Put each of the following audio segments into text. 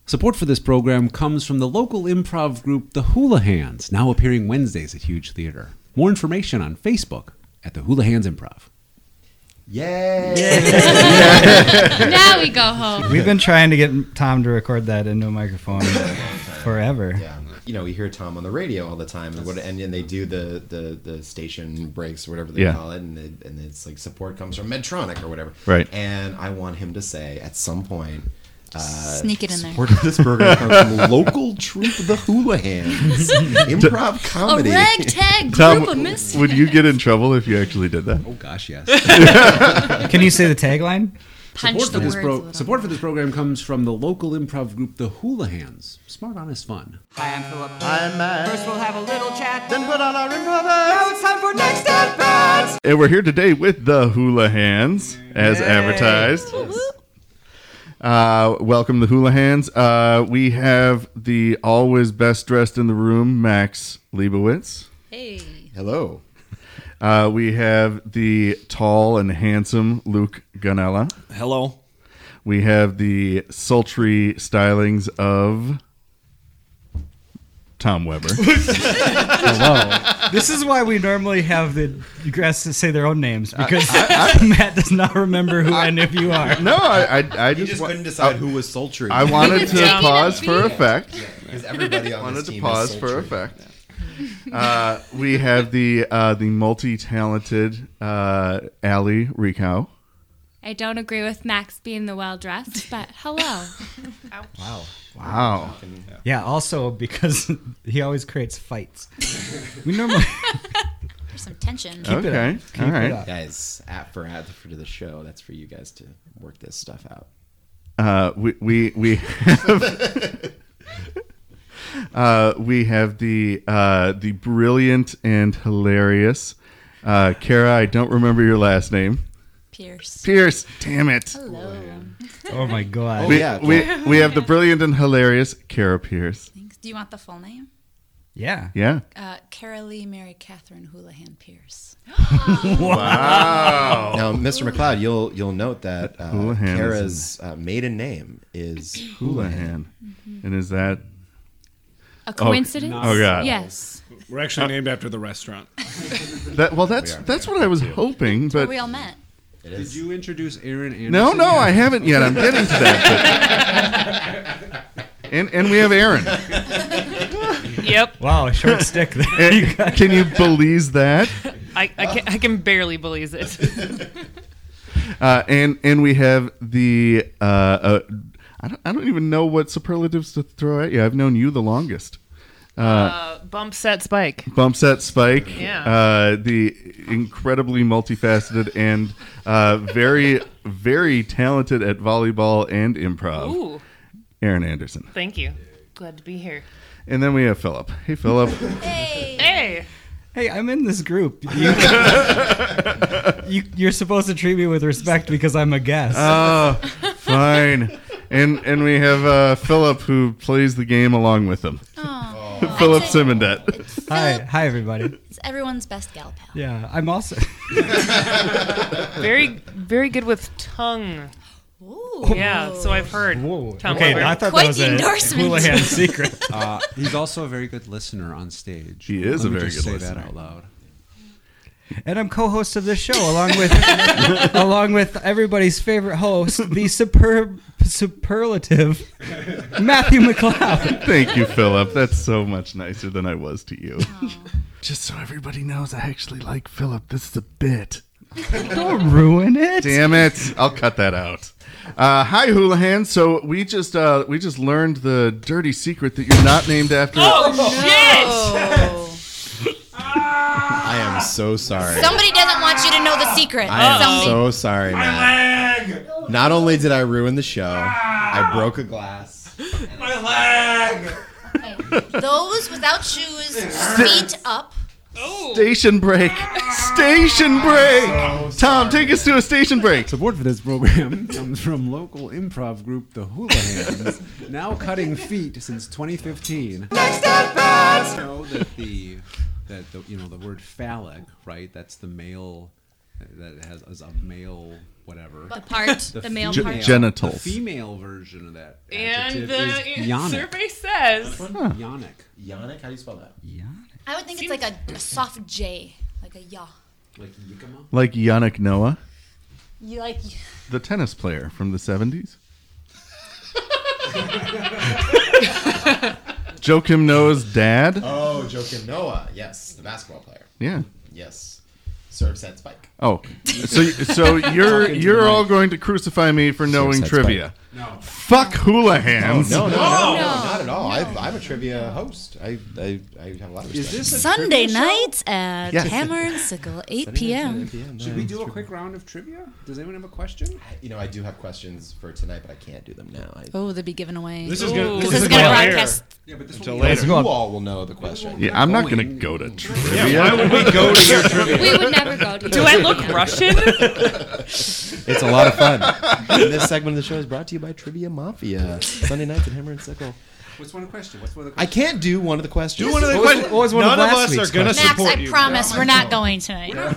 Support for this program comes from the local improv group The Hula Hands, now appearing Wednesdays at Huge Theater. More information on Facebook at The Hula Hands Improv. Yay! Now we go home. We've been trying to get Tom to record that into a microphone forever. Yeah. You know, we hear Tom on the radio all the time, and they do the station breaks or whatever they call it, and it's like support comes from Medtronic or whatever. Right. And I want him to say at some point, sneak it in there. support of this program comes from the local troupe, the Hula Hands, improv comedy. A ragtag Tom, group of misfits. would you get in trouble if you actually did that? Oh, gosh, yes. Can you say the tagline? Punch the words a little. Support for this program comes from the local improv group The Hula Hands. Smart, honest fun. Hi, I'm Philip. I'm Matt. First we'll have a little chat. Then put on our improv. Now it's time for Next at Bats. And we're here today with the Hula Hands, as advertised. Welcome to Hula Hands. We have the always best dressed in the room, Max Leibowitz. Hey. Hello. We have the tall and handsome Luke Ganella. Hello. We have the sultry stylings of Tom Weber. Hello. This is why we normally have the guests say their own names, because Matt does not remember who any of you are. No, I You just couldn't decide who was sultry. I wanted to pause for effect. Because everybody on Wanted this to team pause is for sultry. effect. We have the multi-talented Allie Ricow. I don't agree with Max being the well-dressed, but hello. Wow. Yeah, also because he always creates fights. We normally There's some tension. keep it Okay. up. Keep All right. it up. Guys, for the show, that's for you guys to work this stuff out. We have we have the brilliant and hilarious Kara. I don't remember your last name. Pierce. Damn it. Hello. Oh my god. We have the brilliant and hilarious Kara Pierce. Thanks. Do you want the full name? Yeah. Yeah. Carolee Mary Catherine Houlihan Pierce. Wow. Now, Mr. McLeod, you'll note that Houlihan Kara's maiden name is Houlihan. And is that? A coincidence? Oh God. Yes. We're actually named after the restaurant. That's what I was hoping, Where but we all met. Did you introduce Aaron Anderson? no, I haven't yet. I'm getting to that. But... And we have Aaron. Yep. Wow, a short stick there. Can you believe that? I can barely believe it. And we have the I don't even know what superlatives to throw at you. I've known you the longest. Bump set spike. Bump set Spike. Yeah. The incredibly multifaceted and very, very talented at volleyball and improv. Ooh. Aaron Anderson. Thank you. Glad to be here. And then we have Philip. Hey, Philip. Hey. Hey, I'm in this group. You're supposed to treat me with respect because I'm a guest. Oh, fine. And we have Philip who plays the game along with him. Philip Simondet. Hi, everybody. It's everyone's best gal pal. Yeah, I'm also. Very, very good with tongue. Ooh. Yeah, so I've heard. Whoa. Tom Okay, Weber. I thought Quite that was the a endorsement. Houlihan secret. He's also a very good listener on stage. He is Let a me very just good say listener. that out loud. And I'm co-host of this show along with everybody's favorite host, the superlative Matthew McLeod. Thank you, Philip. That's so much nicer than I was to you. Just so everybody knows, I actually like Philip. This is a bit. Don't ruin it. Damn it. I'll cut that out. Hi, Houlihan. So we just learned the dirty secret that you're not named after. I am so sorry. Somebody doesn't want you to know the secret. I am Somebody. so sorry, Matt. Not only did I ruin the show, I broke a glass. Those without shoes, feet up. Station break. Station break. Tom, take us to a station break. Support for this program comes from local improv group The Hula Hands, now cutting feet since 2015. Next at Bats! You know that the word phallic, right? That's the male that has a male whatever. The part, the male part. Genitals. The female version of that And adjective is yonic. survey says Yonic. Yonic? How do you spell that? I would think it's like a soft J, like a ya. Like Yakima? Like Yannick Noah, You like the tennis player from the 70s. Joakim Noah's dad. Oh, Joakim Noah. Yes, the basketball player. Yeah. Yes. Serve set spike. Oh, so you're all going to crucify me for knowing Serve set trivia. spike. No. Fuck Houlihan's. No, not at all. I'm a trivia host. I have a lot of respect. Is this a Sunday trivia show? nights at Yes. Hammer and Sickle, 8 p.m. Should we do a quick round of trivia? Does anyone have a question? I do have questions for tonight, but I can't do them now. Oh, they'll be given away. This is gonna. This This is is gonna gonna air broadcast. Yeah, but this until will be later. You all will know the question. Yeah, I'm not going to go to trivia. Yeah, why would we go to your trivia? We would never go to. Do I look Russian? It's a lot of fun. And this segment of the show is brought to you by Trivia Mafia. Sunday nights at Hammer and Sickle. What's one question? I can't do one of the questions. Do one of the What was- questions. what was one of None of last us are week's going to Max, support I you. promise we're not going tonight. No,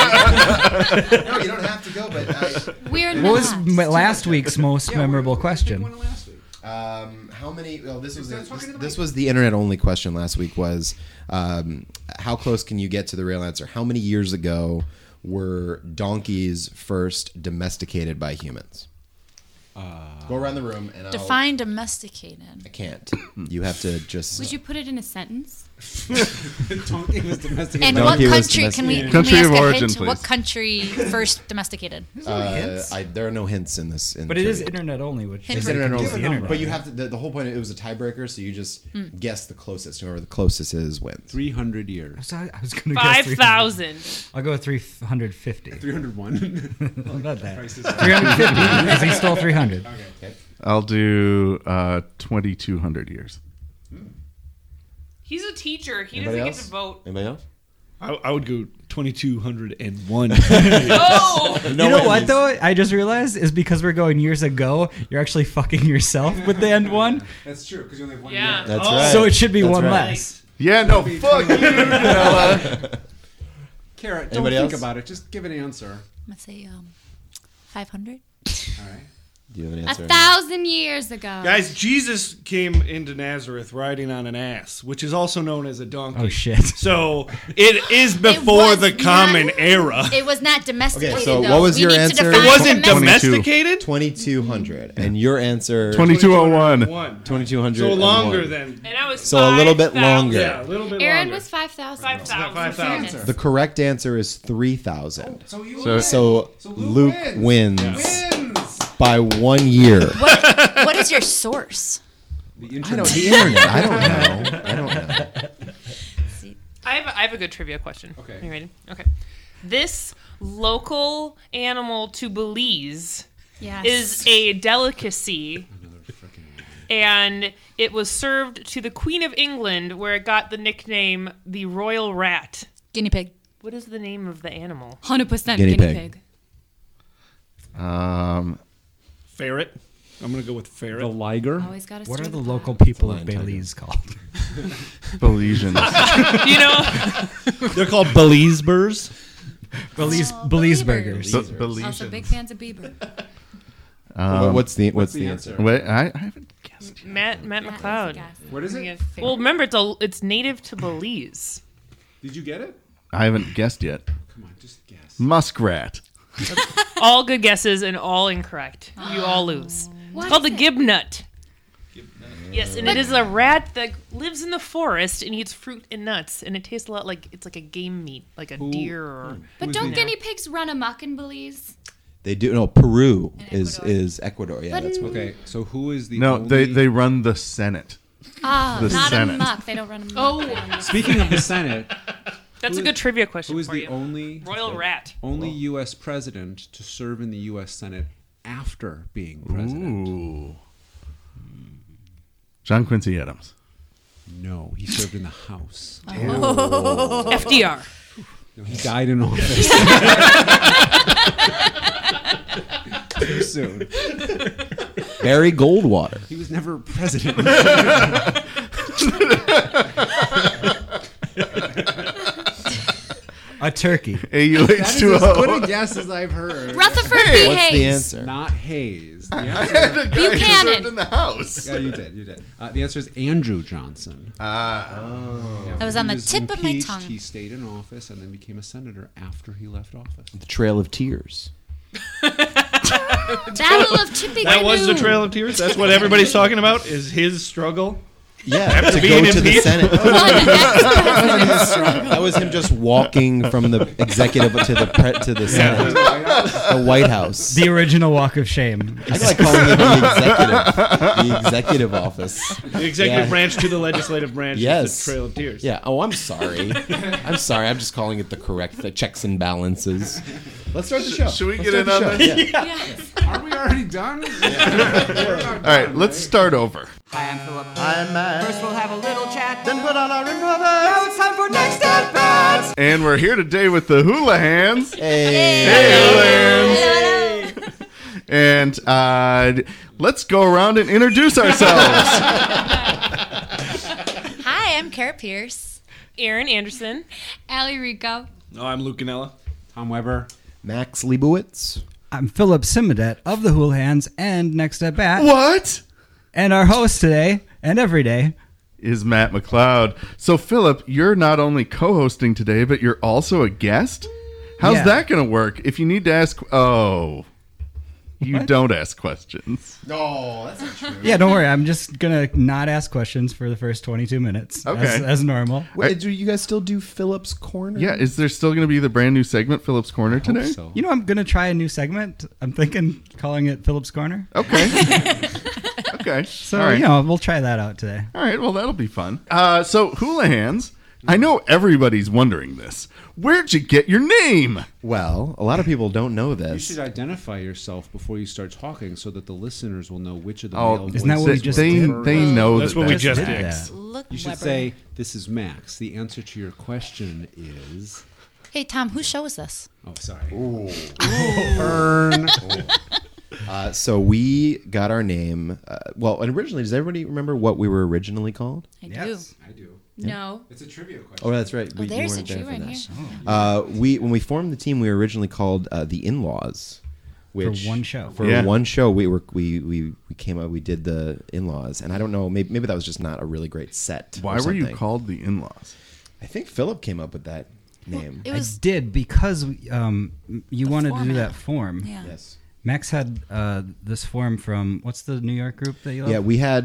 you don't have to go, but We're What was not. last week's most memorable question? One last week. how many? Well, this was the internet only question last week. Was how close can you get to the real answer? How many years ago were donkeys first domesticated by humans? Go around the room and Define domesticated. I can't. You have to just. Would you put it in a sentence? Donkey was domesticated. And Donkey what was country can we domesticated. Country ask of a origin, hint? please. What country first domesticated? There are no hints in this. But it is internet only, which Hint It's for- internet Give a only. number. But you have to. The whole point. It was a tiebreaker, so you just guess the closest. Whoever the closest is wins. 300 years. So I was going to guess 5,000. I'll go with 350. 301. Not that. 350 because he stole 300. Okay. I'll do 2,200 years. He's a teacher. He Anybody doesn't else? get to vote. Anybody else? I would go 2,201. Oh! You know what though? I just realized is because we're going years ago. You're actually fucking yourself with the end one, That's true, because you only have one Yeah. year. That's Oh. right. so it should be That's one right. less. Yeah, no, fuck you, fella. Kara, don't Anybody think else? about it. Just give an answer. I'm gonna say 500. All right. Do you have an 1,000 years ago. Guys, Jesus came into Nazareth riding on an ass, which is also known as a donkey. Oh shit! So it is before was the common not- era. It was not domesticated. Okay, so though. what was We your need to answer? define It wasn't 22. domesticated? 2,200, and your answer 2201. 2,200. So longer than. And I was So a little bit 5,000. longer. Yeah, a little bit Aaron longer. was 5,000. 5,000. 5,000. The correct answer is 3,000. So you So- So Luke Luke wins. wins by 1 year. What is your source? The I internet. don't. The internet. I don't know. I have a good trivia question. Okay. Are you ready? Okay. This local animal to Belize Yes. is a delicacy, and it was served to the Queen of England, where it got the nickname the Royal Rat. Guinea pig. What is the name of the animal? 100% Guinea guinea pig. pig. Ferret. I'm going to go with ferret. The liger. Always got to What are start the with local that. people of Lion tiger. Belize called? Belizeans. You know, They're called Belize burrs. Belize burgers. Belizeans. Also big fans of Bieber. What's the the answer? answer? Wait, I haven't guessed. Matt McLeod. Guess. What is it? Well, remember it's native to Belize. Did you get it? I haven't guessed yet. Come on, just guess. Muskrat. All good guesses and all incorrect. You all lose. What It's called the is it? gibnut. Yes, and it is a rat that lives in the forest and eats fruit and nuts, and it tastes a lot like it's like a game meat, like a deer or. But don't guinea pigs run amok in Belize? They do. No, Peru Ecuador. is Ecuador. Yeah, But that's what. Okay, so who is the No, only... they run the Senate. Ah, The not Senate. amok. They don't run amok. Oh, Speaking of the Senate, that's a good trivia question who is for the you. only Royal rat. U.S. president to serve in the U.S. Senate after being president? Ooh. John Quincy Adams. No, he served in the House. FDR. No, he died in office. Too soon. Barry Goldwater. He was never president. A turkey. That is as good a AUH2O. guess as I've heard. Rutherford B. What's the Hayes. answer? Not Hayes. The I answer, had the guy who Buchanan. served in the house. yeah, you did. The answer is Andrew Johnson. Oh. That was on He the tip of my impeached, tongue. He stayed in office and then became a senator after he left office. The Trail of Tears. Battle of Tippecanoe. That was the Trail of Tears. That's what everybody's talking about. Is his struggle? Yeah, to being go to the impeached? Senate. That was him just walking from the executive to the Senate, the White House. The original walk of shame. I like calling it the executive office. The executive Yeah. branch to the legislative branch. Yes. Is the Trail of Tears. Yeah. Oh, I'm sorry. I'm just calling it the correct checks and balances. Let's start the show. Should we Let's get start in on the this? show. Yeah. Are we already done? All right, let's start over. Hi, I'm Philip. I'm Matt. First we'll have a little chat. Then put on our ring Now brothers. it's time for Next at Bats. And we're here today with the Hula Hands. Hey. Hey, Hula Hands. And let's go around and introduce ourselves. Hi, I'm Kara Pierce. Aaron Anderson. Allie Rico. No, I'm Luke Ganella. Tom Weber. Max Leibowitz. I'm Philip Simodet of the Hula Hands and Next at Bat. What? And our host today and every day. Is Matt McLeod. So, Philip, you're not only co-hosting today, but you're also a guest? How's Yeah. that going to work? If you need to ask... Oh. You What? don't ask questions. No, that's not true. Yeah, don't worry. I'm just going to not ask questions for the first 22 minutes. Okay. As normal. Wait, do you guys still do Philip's Corner? Yeah, is there still going to be the brand new segment, Philip's Corner, today? Hope so. You know, I'm going to try a new segment. I'm thinking calling it Philip's Corner. Okay. Okay. So, All right. we'll try that out today. All right, well, that'll be fun. So, Hula Hands, I know everybody's wondering this. Where'd you get your name? Well, a lot of people don't know You this. should identify yourself before you start talking so that the listeners will know which of the Oh, male isn't that what we voices just were they, did? first. they know That's that what we that's just it. did. Yeah. Look, You should Weber. say, this is Max. The answer to your question is... Hey, Tom, whose show is this? Oh, sorry. Burn. So we got our name. Well, and originally, does everybody remember what we were originally called? I Yes. I do. No. It's a trivia question. Oh, that's right. do. Oh, there's a weren't there tree for right that. here. When we formed the team, we were originally called the In-Laws. Which, one show. For Yeah. one show, we came up. We did the In-Laws, and I don't know. Maybe that was just not a really great set. Why or were you something. called the In-Laws? I think Philip came up with that name. It was I did because you wanted to do format. that form. yeah. Yes. Max had this form from what's the New York group that you love? Yeah, we had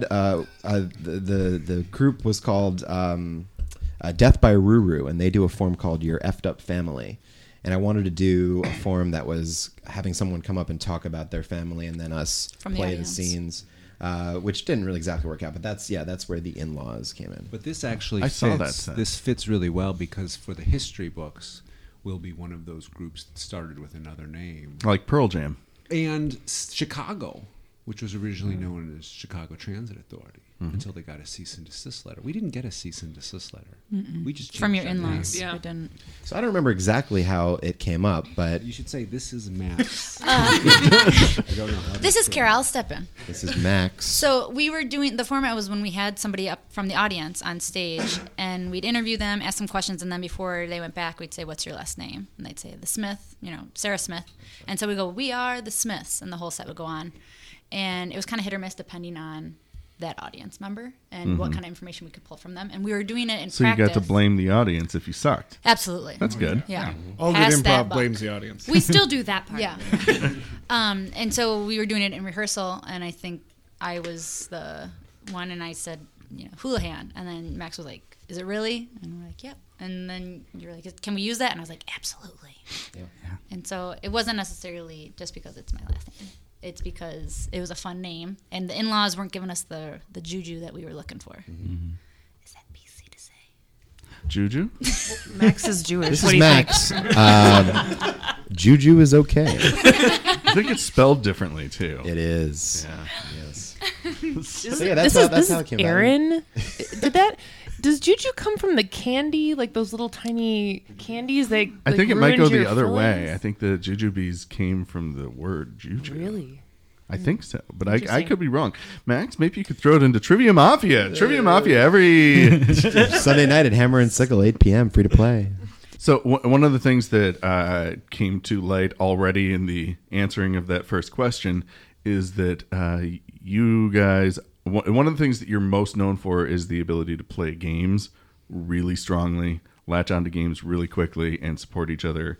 the group was called Death by Ruru, and they do a form called Your Effed Up Family. And I wanted to do a form that was having someone come up and talk about their family, and then us From the play the audience. scenes, which didn't really exactly work out. But that's where the In-Laws came in. But this actually I fits. saw that set. This fits really well because for the history books, we'll be one of those groups that started with another name. Like Pearl Jam. And Chicago, which was originally known as Chicago Transit Authority, until they got a cease and desist letter. We didn't get a cease and desist letter. We just From changed your our name. in-laws. Yeah. We didn't. So I don't remember exactly how it came up, but You should say, this is Max. I don't know. how to This is say Kara. I'll step in. this is Max. So we were doing the format was when we had somebody up from the audience on stage, and we'd interview them, ask them questions, and then before they went back, we'd say, "What's your last name?" And they'd say, "The Smith," Sarah Smith. And so we go, "We are the Smiths," and the whole set would go on, and it was kind of hit or miss depending on that audience member and what kind of information we could pull from them. And we were doing it in So practice. you got to blame the audience if you sucked. Absolutely. That's good. Yeah. All good Pass that improv buck. blames the audience. We still do that part. Yeah. And so we were doing it in rehearsal, and I think I was the one, and I said, Hula Hand. And then Max was like, "Is it really?" And we're like, "Yep." And then you were like, "Can we use that?" And I was like, "Absolutely." Yeah. And so it wasn't necessarily just because it's my last name. It's because it was a fun name, and the in-laws weren't giving us the juju that we were looking for. Is that PC to say? Juju? Max is Jewish. This what is do you Max. Juju is okay. I think it's spelled differently, too. It is. Yeah. Yes. think? So yeah, that's how it came about. Aaron. Does juju come from the candy, like those little tiny candies? I think it might go the other way. I think the jujubes came from the word juju. Really? I think so, but I Interesting. could be wrong. Max, maybe you could throw it into Trivia Mafia. Trivia Mafia every... Sunday night at Hammer and Sickle, 8 p.m. Free to play. So one of the things that came to light already in the answering of that first question is that you guys, one of the things that you're most known for is the ability to play games really strongly, latch onto games really quickly, and support each other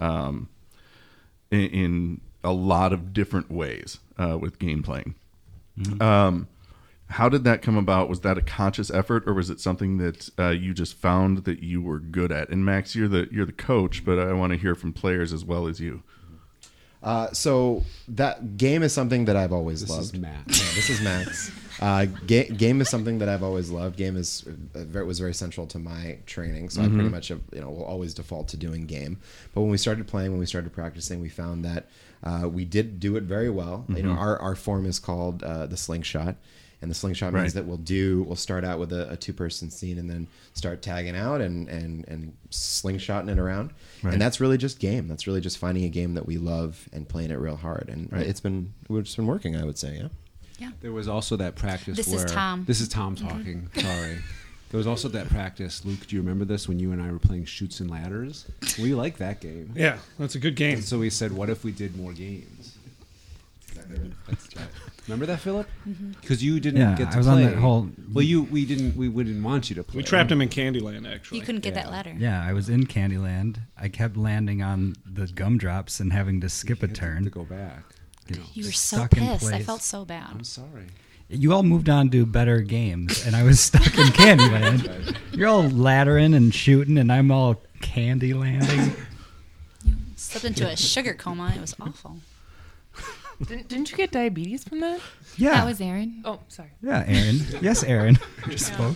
in a lot of different ways with game playing. Mm-hmm. How did that come about? Was that a conscious effort, or was it something that you just found that you were good at? And Max, you're the coach, but I want to hear from players as well as you. So that game is something that I've always loved. This is Matt. Yeah, this is Max. Game is something that I've always loved. Game was very central to my training, so I pretty much will always default to doing game. But when we started playing, when we started practicing, we found that we did do it very well. Our form is called the slingshot. And the slingshot means that we'll start out with a 2-person scene and then start tagging out and slingshotting it around. Right. And that's really just game. That's really just finding a game that we love and playing it real hard. And we've just been working, I would say. Yeah. There was also that practice This where... is Tom. This is Tom talking. Sorry. There was also that practice, Luke, do you remember this, when you and I were playing Chutes and Ladders? We liked that game. Yeah, that's a good game. And so we said, what if we did more games? That's right. Remember that, Philip? Because you didn't get to I was play. on that whole. Well, we didn't want you to play. We trapped him in Candyland, actually. You couldn't get that ladder. Yeah, I was in Candyland. I kept landing on the gumdrops and having to skip a turn to go back. You were so Stuck in pissed. I place. felt so bad. I'm sorry. You all moved on to better games, and I was stuck in Candyland. You're all laddering and shooting, and I'm all candy landing. You slipped into a sugar coma. It was awful. Didn't you get diabetes from that? Yeah. That was Aaron. Oh, sorry. Yeah, Aaron. Yes, Aaron. Just spoke.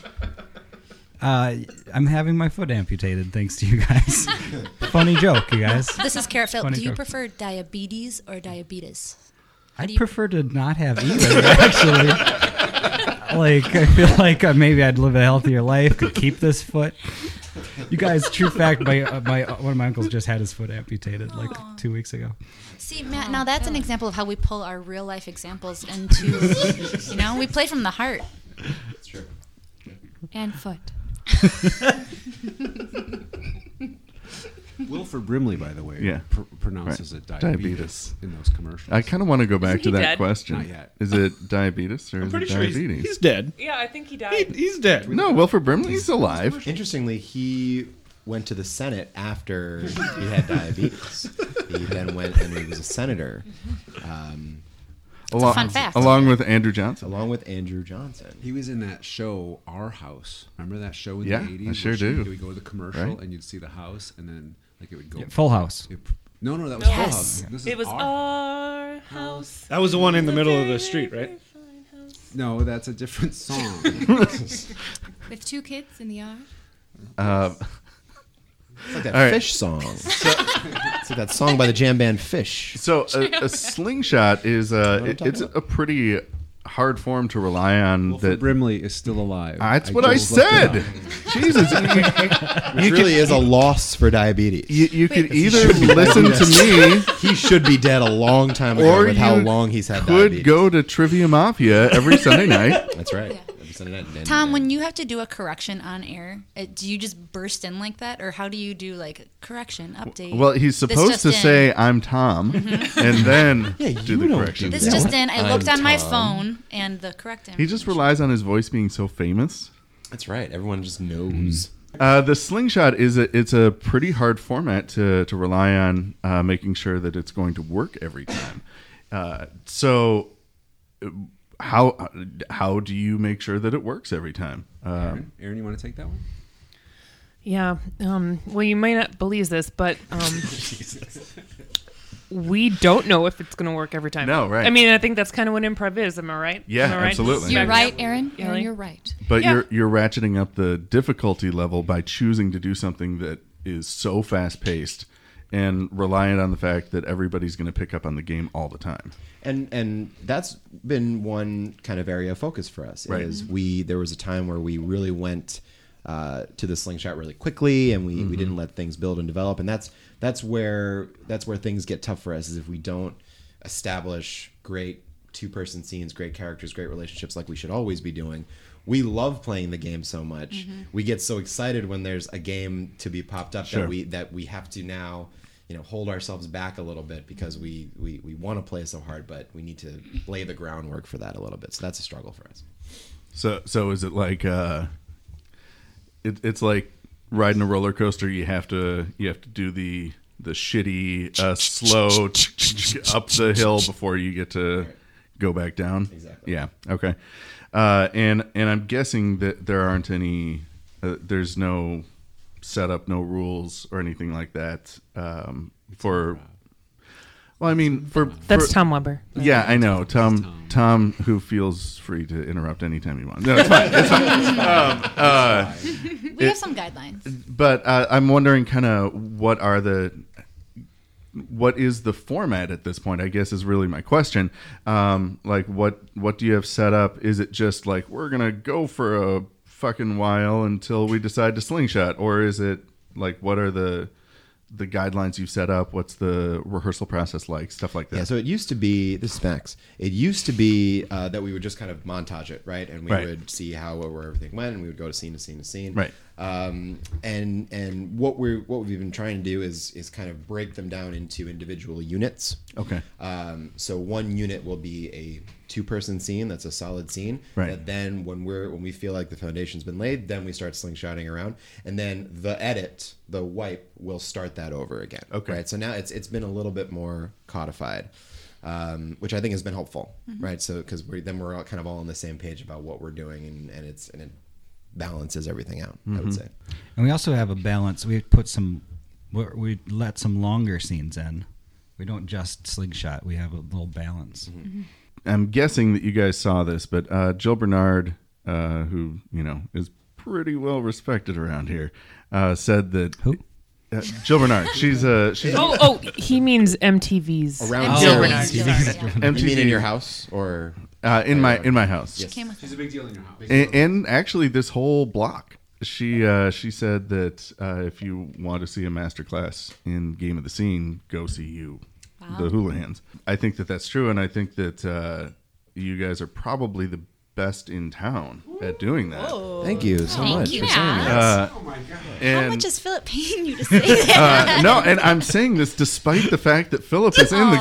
I'm having my foot amputated thanks to you guys. Funny joke, you guys. This is Carrot Phil. Funny Do you joke. prefer diabetes or diabetes? I prefer to not have either, actually. Like, I feel like maybe I'd live a healthier life, could keep this foot. You guys, true fact, one of my uncles just had his foot amputated like 2 weeks ago. See, Matt, now that's an example of how we pull our real life examples into, we play from the heart. That's true. And foot. Wilford Brimley, by the way, pronounces it diabetes in those commercials. I kind of want to go back Isn't to he that dead? question. Not yet. Is it diabetes or I'm is pretty it sure diabetes? he's dead. Yeah, I think he died. He's dead. No, Wilford Brimley's alive. Interestingly, he went to the Senate after he had diabetes. He then went and he was a senator. A fun fact. Along with Andrew Johnson. Along with Andrew Johnson. He was in that show, Our House. Remember that show in Yeah, the 80s? I sure where do. You would go to the commercial Right. and you'd see the house and then it would go. Yeah, Full House. No, that was Full Yes. House. This is It was our our house. That was the one in the middle of the street, right? No, that's a different song. With 2 kids in the yard. It's like that All right. Fish song. It's like that song by the jam band Fish. So a slingshot is it's a pretty hard form to rely on. Wilford That Brimley is still alive. That's what I just looked it said. up. Jesus, Which really is a loss for diabetes. you could either listen to me He should be dead a long time ago or with how you long he's had could diabetes. go to Trivia Mafia every Sunday night. That's right. Every Sunday night. And- Tom, when you have to do a correction on air, do you just burst in like that? Or how do you do correction, update? Well, he's This supposed just to in. say I'm Tom, and then do the correction. This Yeah. just in, I looked I'm on my Tom. phone and the correct He just relies on his voice being so famous. That's right. Everyone just knows. The slingshot it's a pretty hard format to rely on making sure that it's going to work every time. So how do you make sure that it works every time? Aaron, you want to take that one? Yeah. Well, you might not believe this, but we don't know if it's going to work every time. No, right. I mean, I think that's kind of what improv is. Am I right? Yeah, Am I right? absolutely. You're Yeah. right, Aaron. Yeah. Aaron, you're right. But Yeah. you're ratcheting up the difficulty level by choosing to do something that is so fast paced and reliant on the fact that everybody's going to pick up on the game all the time. And that's been one kind of area of focus for us. Right. Is there was a time where we really went to the slingshot really quickly, and we didn't let things build and develop, and that's where things get tough for us. Is if we don't establish great two-person scenes, great characters, great relationships, like we should always be doing. We love playing the game so much. We get so excited when there's a game to be popped up Sure. that we have to now, hold ourselves back a little bit because we want to play so hard, but we need to lay the groundwork for that a little bit. So that's a struggle for us. So is it like it's like riding a roller coaster? You have to do the shitty slow up the hill before you get to go back down. Exactly. Yeah. Okay. And I'm guessing that there aren't any. There's no setup, no rules or anything like that for. Well, I mean, That's Tom Weber. Yeah, I know. Tom, who feels free to interrupt anytime he wants. No, it's fine. It's fine. We have some guidelines. But I'm wondering kind of what is the format at this point, I guess, is really my question. Like, what do you have set up? Is it just like, we're going to go for a fucking while until we decide to slingshot? Or is it like, what are the guidelines you've set up? What's the rehearsal process like? Stuff like that. Yeah, so it used to be, this is Max, it used to be that we would just kind of montage it, right? And we would see where everything went, and we would go to scene to scene to scene. Right. And what we've been trying to do is kind of break them down into individual units. Okay. So one unit will be a two-person scene that's a solid scene. Right. That then when we feel like the foundation's been laid, then we start slingshotting around, and then the wipe will start that over again. Okay. Right. So now it's been a little bit more codified, which I think has been helpful. Right. So because we're all kind of all on the same page about what we're doing, and it balances everything out. I would say. And we also have a balance. We let some longer scenes in. We don't just slingshot. We have a little balance. I'm guessing that you guys saw this, but Jill Bernard, who is pretty well respected around here, said that Who? Jill Bernard. She's He means MTV's. Around Jill here. Bernard. You mean in your house or in my house? Yes. Came with She's a big deal in your house. And actually, this whole block. She said that if you want to see a masterclass in Game of the Scene, go see the Houlihan's. I think that that's true, and I think that you guys are probably the best in town at doing that. Thank you so much you, for saying Matt. that. Oh my god. And, How much is Philip paying you to say that? no, and I'm saying this despite the fact that Philip is in the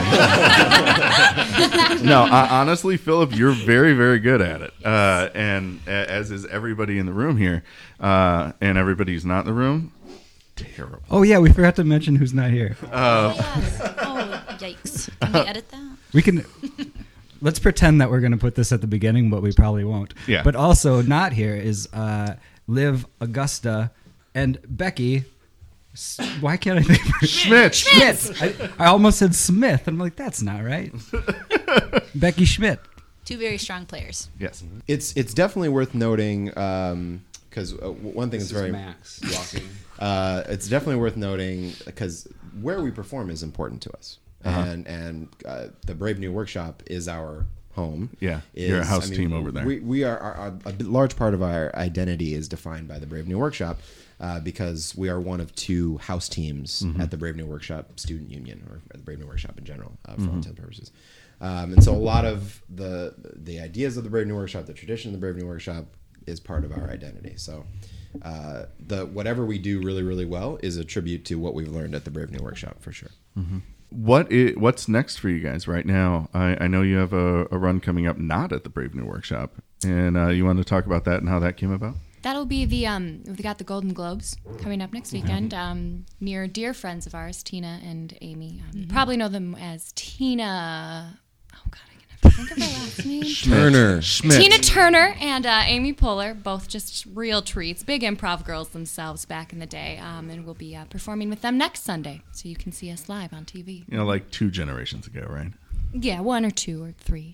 group. No, honestly, Philip, you're very, very good at it, and as is everybody in the room here, and everybody who's not in the room. Terrible. Oh yeah, we forgot to mention who's not here. Yes. Oh, yikes. Can we edit that? We can. Let's pretend that we're going to put this at the beginning, but we probably won't. Yeah. But also not here is Liv, Augusta, and Becky. Why can't I think of her? Schmidt. I almost said Smith. I'm like, that's not right. Becky Schmidt. Two very strong players. Yes. It's definitely worth noting because one thing This that's is very Max walking. it's definitely worth noting because where we perform is important to us, and the Brave New Workshop is our home. Yeah, you're a house team over there. We are a large part of our identity is defined by the Brave New Workshop because we are one of two house teams at the Brave New Workshop Student Union, or at the Brave New Workshop in general, for all intents and purposes. And so a lot of the ideas of the Brave New Workshop, the tradition of the Brave New Workshop, is part of our identity. So whatever we do really, really well is a tribute to what we've learned at the Brave New Workshop, for sure. What's next for you guys right now? I know you have a run coming up not at the Brave New Workshop, and you want to talk about that and how that came about? That'll be we got the Golden Globes coming up next weekend near dear friends of ours, Tina and Amy. Probably know them as Tina. Oh God, I can never think of her last name. Turner. Schmidt. Tina Turner and Amy Poehler, both just real treats, big improv girls themselves back in the day, and we'll be performing with them next Sunday, so you can see us live on TV. Like 2 generations ago, right? Yeah, 1 or 2 or 3.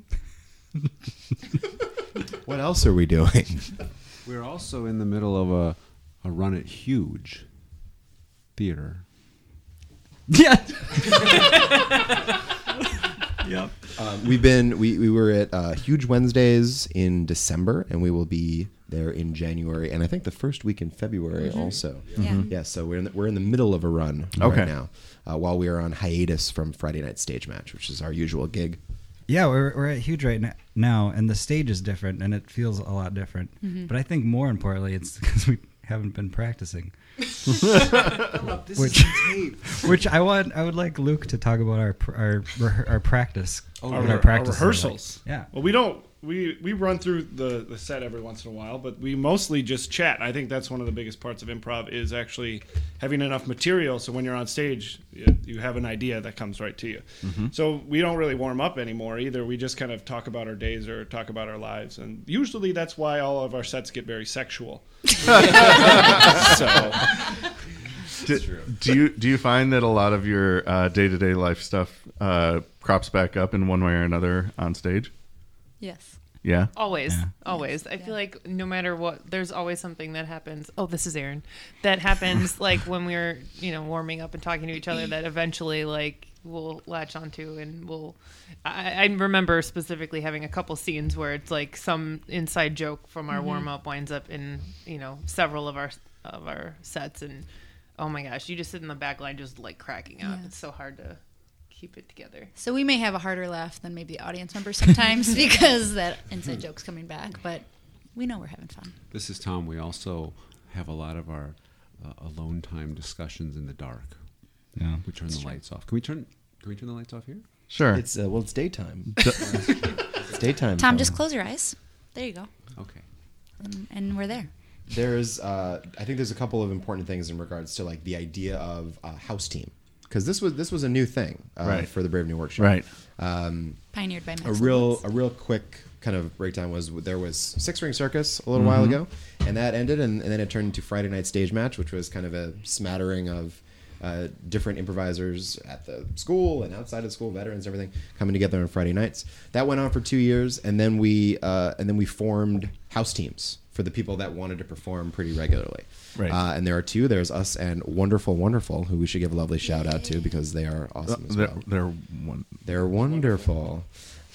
What else are we doing? We're also in the middle of a run at Huge Theater. Yeah. Yep. We were at Huge Wednesdays in December, and we will be there in January, and I think the first week in February also. Yeah. So we're in the middle of a run right now, while we are on hiatus from Friday Night Stage Match, which is our usual gig. Yeah, we're at Huge right now, and the stage is different, and it feels a lot different. But I think more importantly, it's because we haven't been practicing. Which I would like Luke to talk about our practice. Our practice rehearsals. Like. Yeah. Well, we run through the set every once in a while, but we mostly just chat. I think that's one of the biggest parts of improv is actually having enough material so when you're on stage, you have an idea that comes right to you. So we don't really warm up anymore either. We just kind of talk about our days or talk about our lives, and usually that's why all of our sets get very sexual. So. Do you find that a lot of your day-to-day life stuff crops back up in one way or another on stage? Yes. Yeah. Always. I feel like no matter what, there's always something that happens. Oh, this is Aaron. That happens like when we're, warming up and talking to each other that eventually like we'll latch onto and I remember specifically having a couple scenes where it's like some inside joke from our warm up winds up in, several of our sets, and oh my gosh, you just sit in the back line just like cracking up. It's so hard to keep it together. So we may have a harder laugh than maybe the audience members sometimes because that inside joke's coming back, but we know we're having fun. This is Tom. We also have a lot of our alone time discussions in the dark. Yeah. We turn the lights off. Can we turn the lights off here? Sure. It's it's daytime. It's daytime. Tom, just close your eyes. There you go. Okay. And we're there. There's I think there's a couple of important things in regards to like the idea of a house team, because this was a new thing for the Brave New Workshop. Right. Pioneered by Max A real quick kind of breakdown was there was Six Ring Circus a little while ago, and that ended, and then it turned into Friday Night Stage Match, which was kind of a smattering of different improvisers at the school and outside of the school, veterans, everything coming together on Friday nights. That went on for 2 years, and then we formed house teams for the people that wanted to perform pretty regularly. Right. And there are two. There's us and Wonderful Wonderful, who we should give a lovely shout out to because they are awesome as well. They're Wonderful.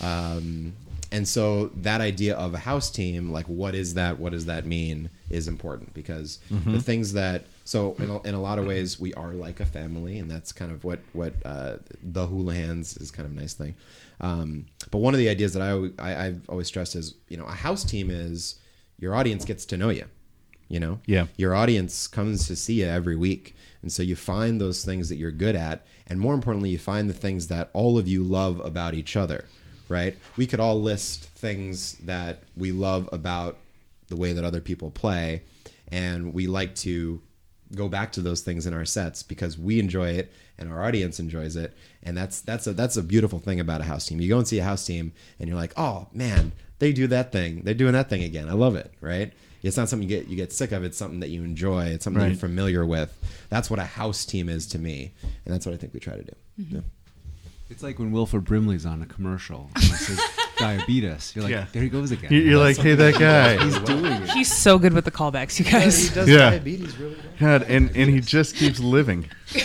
And so that idea of a house team, like what is that? What does that mean? Is important because the things that in a lot of ways we are like a family, and that's kind of what the Houlihan's is kind of a nice thing. But one of the ideas that I've always stressed is a house team is your audience gets to know you. Yeah. Your audience comes to see you every week, and so you find those things that you're good at, and more importantly, you find the things that all of you love about each other. Right? We could all list things that we love about the way that other people play, and we like to go back to those things in our sets because we enjoy it and our audience enjoys it, and that's a beautiful thing about a house team. You go and see a house team and you're like, oh man, they do that thing, they're doing that thing again, I love it. Right? It's not something you get sick of. It's something that you enjoy. It's something that you're familiar with. That's what a house team is to me, and that's what I think we try to do. Yeah. It's like when Wilford Brimley's on a commercial and he says diabetes. You're like, there he goes again. You're like, hey, that guy. He's doing it. He's so good with the callbacks, you guys. He does diabetes really well. God, and he just keeps living.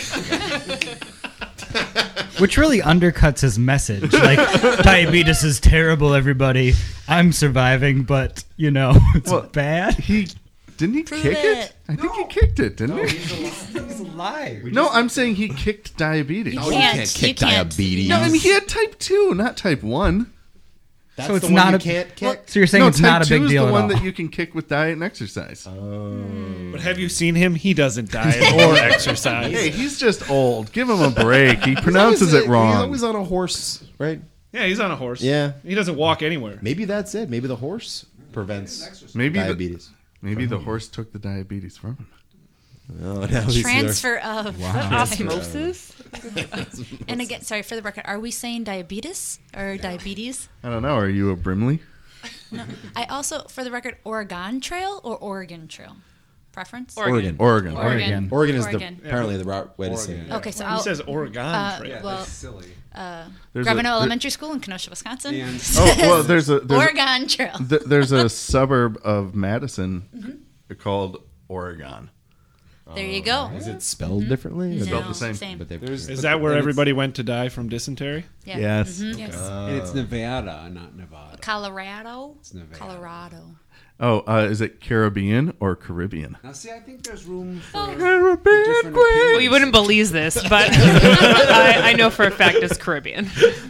Which really undercuts his message. Like, diabetes is terrible, everybody. I'm surviving, but, it's bad. Didn't he Prove kick it? it. I think he kicked it, didn't he? He's alive. No, I'm saying he kicked diabetes. You You can't kick diabetes. No, I mean, he had type 2, not type 1. That's So it's the one not you a- can't kick. So you're saying No, it's type not a 2 big is deal the at one all? that you can kick with diet and exercise. But have you seen him? He doesn't diet or exercise. Hey, he's just old. Give him a break. He pronounces it He's wrong. always on a horse, right? Yeah, he's on a horse. Yeah. He doesn't walk anywhere. Maybe that's it. Maybe the horse prevents Maybe diabetes. Maybe the horse took the diabetes from him. Oh, now he's Transfer of Osmosis? And again, sorry for the record, are we saying diabetes or diabetes? I don't know. Are you a Brimley? No. I also, for the record, Oregon Trail or Oregon Trail? Preference? Oregon. Oregon. Oregon. Oregon is Oregon. apparently the right way to say it. Okay, so He I'll, says Oregon. Trail. well, Silly. Gravino Elementary School in Kenosha, Wisconsin. And- Oh, well, there's a Oregon Trail. there's a suburb of Madison called Oregon. There you go. Is it spelled differently? No, spelled the same. But Is that where everybody went to die from dysentery? Yeah. Yes. Mhm. Yes. and it's Nevada, not Nevada. Colorado. It's Nevada. Colorado. Oh, is it Caribbean or Caribbean? Now, see, I think there's room for Caribbean different queen. opinions. Well, you wouldn't believe this, but I know for a fact it's Caribbean.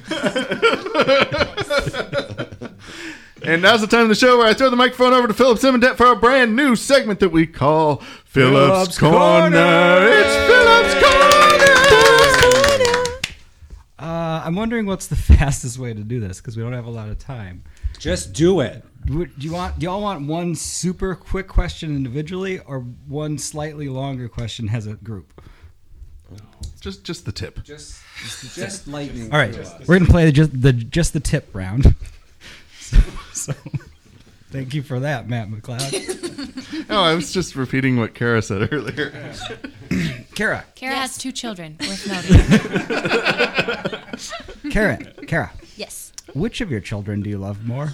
And now's the time of the show where I throw the microphone over to Philip Simondet for a brand new segment that we call Philip's Corner. It's Philip's Corner. I'm wondering what's the fastest way to do this because we don't have a lot of time. Just do it. Do y'all want one super quick question individually or one slightly longer question as a group? Just the tip. Just lightning. All right, we're gonna play just the tip round. So thank you for that, Matt McLeod. Oh, I was just repeating what Kara said earlier. Kara. Kara has 2 children. Worth noting. Kara. Yes. Which of your children do you love more?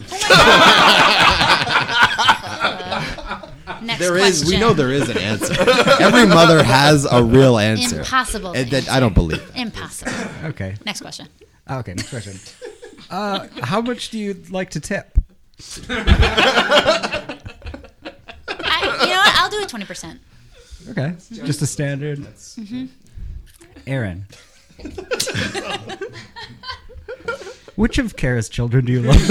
Next There question. is. We know there is an answer. Every mother has a real answer. Impossible. And to that answer. I don't believe it. Impossible. Okay. Next question. Okay, next question. How much do you like to tip? You know what? I'll do it 20%. Okay, just a standard. Aaron. Which of Kara's children do you love?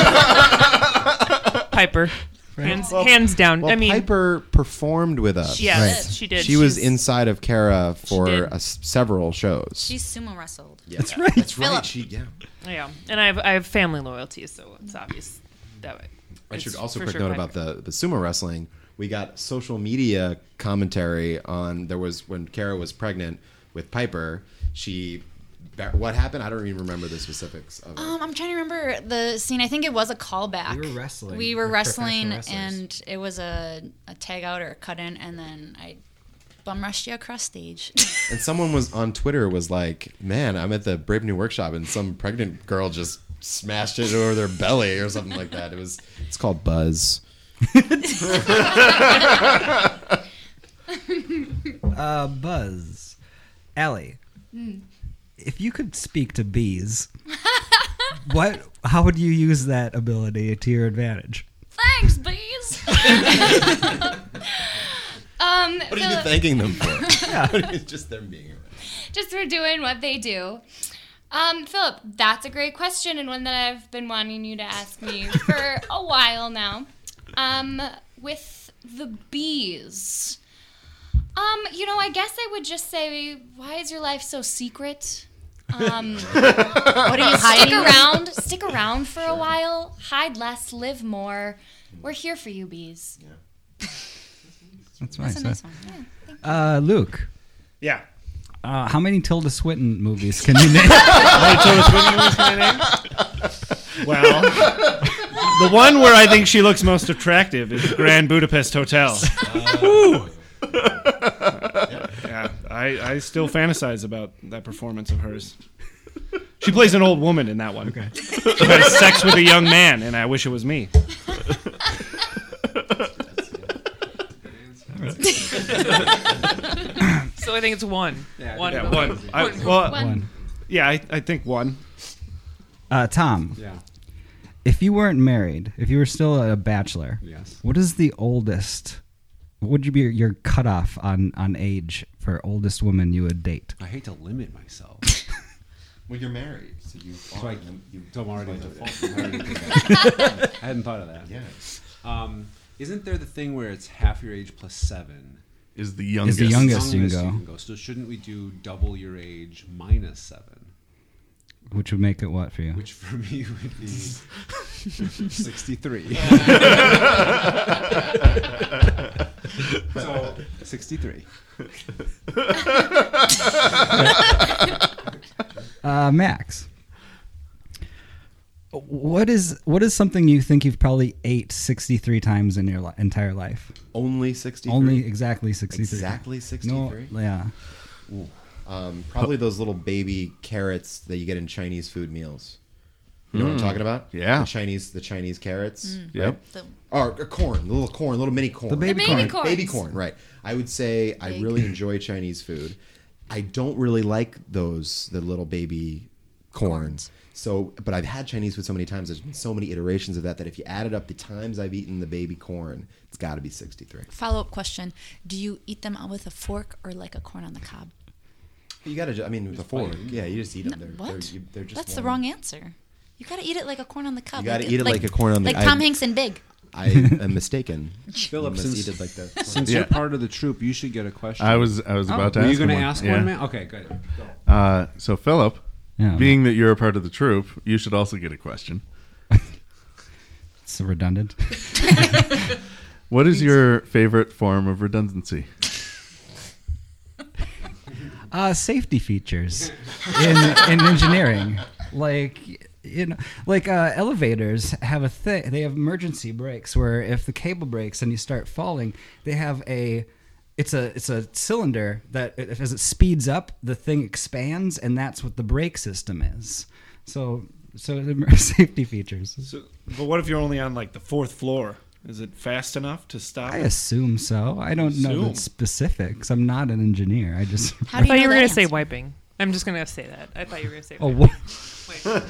Piper. Hands down. Well, I mean, Piper performed with us. yes, Right. she did. She was She's- inside of Kara for did. several shows. She's sumo wrestled. That's right. That's right. Philip. Yeah, and I have family loyalty, so it's obvious that way. I should It's also for quick sure note about Piper. the sumo wrestling. We got social media commentary on when Kara was pregnant with Piper. What happened? I don't even remember the specifics of it. I'm trying to remember the scene. I think it was a callback. We were wrestling. We were We're wrestling, professional wrestlers. and it was a tag out or a cut in, and then I bum rushed you across stage. And someone was on Twitter was like, "Man, I'm at the Brave New Workshop, and some pregnant girl just smashed it over their belly or something like that." It's called Buzz. Buzz. Allie. If you could speak to bees, how would you use that ability to your advantage? Thanks, bees. What are you thanking them for? It's just them being around. Just for doing what they do. Philip, that's a great question and one that I've been wanting you to ask me for a while now. With the bees. I guess I would just say, why is your life so secret? What are you hiding? Stick around for a while. Hide less, live more. We're here for you, bees. That's That's a nice. nice one. Luke. Yeah. How many Tilda Swinton movies can you name? Well, the one where I think she looks most attractive is Grand Budapest Hotel. Yeah, I still fantasize about that performance of hers. She plays an old woman in that one. Okay. She has sex with a young man, and I wish it was me. So I think it's one. One. Yeah, vote. one. One. Yeah, I think one. Tom. Yeah. If you weren't married, if you were still a bachelor, Yes. what is the oldest? What would you be your cutoff on age for oldest woman you would date? I hate to limit myself. Well, you're married, so you. So I, so I'm already default. I hadn't thought of that. Yeah. Isn't there the thing where it's half your age plus 7? Is the youngest. Is the youngest you can go. So shouldn't we do double your age minus 7? Which would make it what for you? Which for me would be 63. So 63. Max. What is something you think you've probably ate 63 times in your entire life? Only 63. Only exactly 63. Exactly 63. No, yeah. Probably those little baby carrots that you get in Chinese food meals. You know what I'm talking about? Yeah. The Chinese carrots. Yep. Or corn, little mini corn. The baby corn. corn. Baby corn, right. I would say I really enjoy Chinese food. I don't really like the little baby corn. corns. So, but I've had Chinese food so many times. There's been so many iterations of that if you added up the times I've eaten the baby corn, it's got to be 63. Follow-up question: do you eat them with a fork or like a corn on the cob? You got to. I mean, with a fork. Yeah, you just eat them. What? They're just. That's the warm. wrong answer. You got to eat it like a corn on the cob. You got to eat it like a corn on the. Like Tom Hanks in Big. I am mistaken. Philip, You must since, eat it like that. since you're part of the troop, you should get a question. I was about to Were ask. you going to one. ask Yeah. one, man? Okay, good. Go. So Philip, Yeah. being that you're a part of the troop, you should also get a question. It's redundant. What is your favorite form of redundancy? Safety features in engineering, like elevators have a thing. They have emergency brakes where if the cable breaks and you start falling, they have it's a cylinder that as it speeds up, the thing expands, and that's what the brake system is. So the safety features. So, but what if you're only on like the 4th floor? Is it fast enough to stop? I assume so. I don't know the specifics. I'm not an engineer. I just. How I do thought you know were that going to say answer? wiping. I'm just going to say that. I thought you were going to say Oh, wiping. what?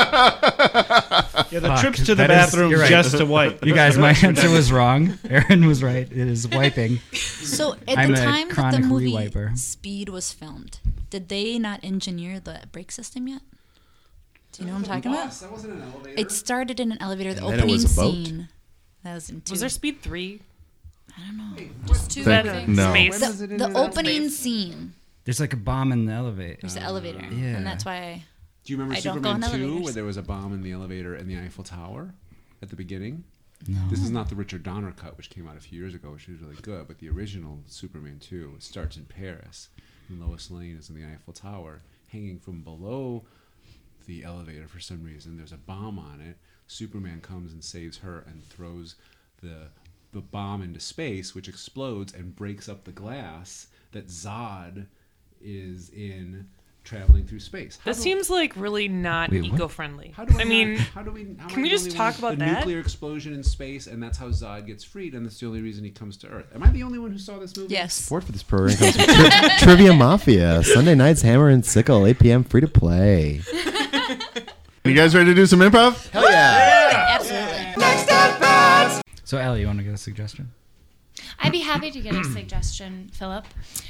Yeah, the Fuck, trips to the that is- bathroom you're right. just to wipe. You guys, my answer was wrong. Aaron was right. It is wiping. So at I'm the a time that the chronic movie rewiper. Speed was filmed, did they not engineer the brake system yet? Do you know what I'm talking about? That wasn't an elevator. It started in an elevator. The And then it opening was a boat. scene. That was in 2. Was there Speed 3? I don't know. Just two That- things. no. Space? When was it in The an opening space? scene. There's like a bomb in the elevator. There's the elevator, yeah. and that's why. Do you remember I don't go Superman in 2 elevators. where there was a bomb in the elevator in the Eiffel Tower at the beginning? No. This is not the Richard Donner cut, which came out a few years ago, which was really good, but the original Superman 2 starts in Paris, and Lois Lane is in the Eiffel Tower, hanging from below the elevator for some reason. There's a bomb on it. Superman comes and saves her and throws the bomb into space, which explodes and breaks up the glass that Zod is in traveling through space. That seems like really not Wait, what? eco-friendly. How do I mean, how am can I we the just only talk one- about the that? nuclear explosion in space, and that's how Zod gets freed, and that's the only reason he comes to Earth. Am I the only one who saw this movie? Yes. Support for this program comes from Trivia Mafia. Sunday nights, Hammer and Sickle, 8 p.m. free to play. You guys ready to do some improv? Hell yeah! Absolutely. So, Allie, you want to get a suggestion? I'd be happy to get a suggestion, Philip.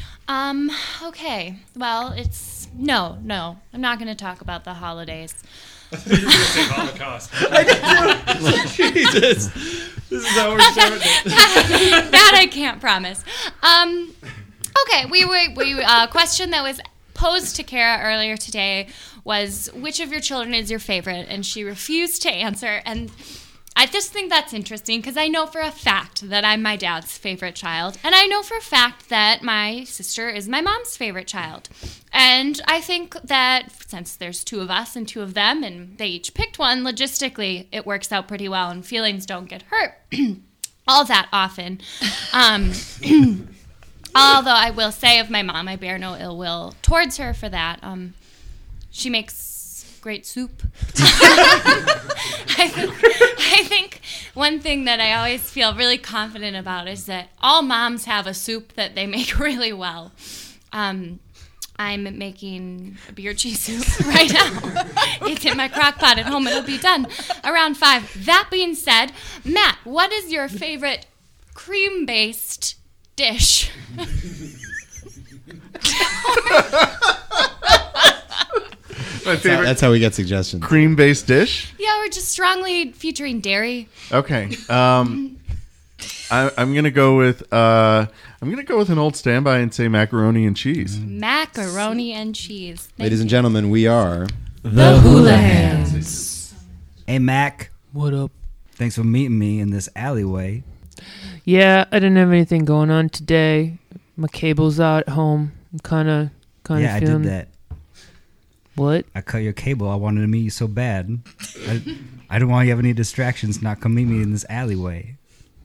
Okay. Well, it's no. I'm not going to talk about the holidays. Holocaust. Jesus. This is how we're starting. That I can't promise. Okay. We question that was posed to Kara earlier today was which of your children is your favorite, and she refused to answer. And I just think that's interesting because I know for a fact that I'm my dad's favorite child, and I know for a fact that my sister is my mom's favorite child. And I think that since there's 2 of us and 2 of them, and they each picked one, logistically it works out pretty well, and feelings don't get hurt all that often. Although I will say of my mom, I bear no ill will towards her for that. She makes great soup. I think one thing that I always feel really confident about is that all moms have a soup that they make really well. I'm making a beer cheese soup right now. It's in my crock pot at home. It'll be done around 5. That being said, Matt, what is your favorite cream-based dish? My favorite That's how we get suggestions. cream-based dish. Yeah, we're just strongly featuring dairy. Okay. I'm gonna go with an old standby and say macaroni and cheese. Macaroni and cheese. Thank Ladies and you. gentlemen, we are The Houlihan's. Hey, Mac. what up? Thanks for meeting me in this alleyway. Yeah, I didn't have anything going on today. My cable's out at home. I'm kind of Yeah, I feeling did that. What? I cut your cable. I wanted to meet you so bad. I don't want you to have any distractions. Not come meet me in this alleyway.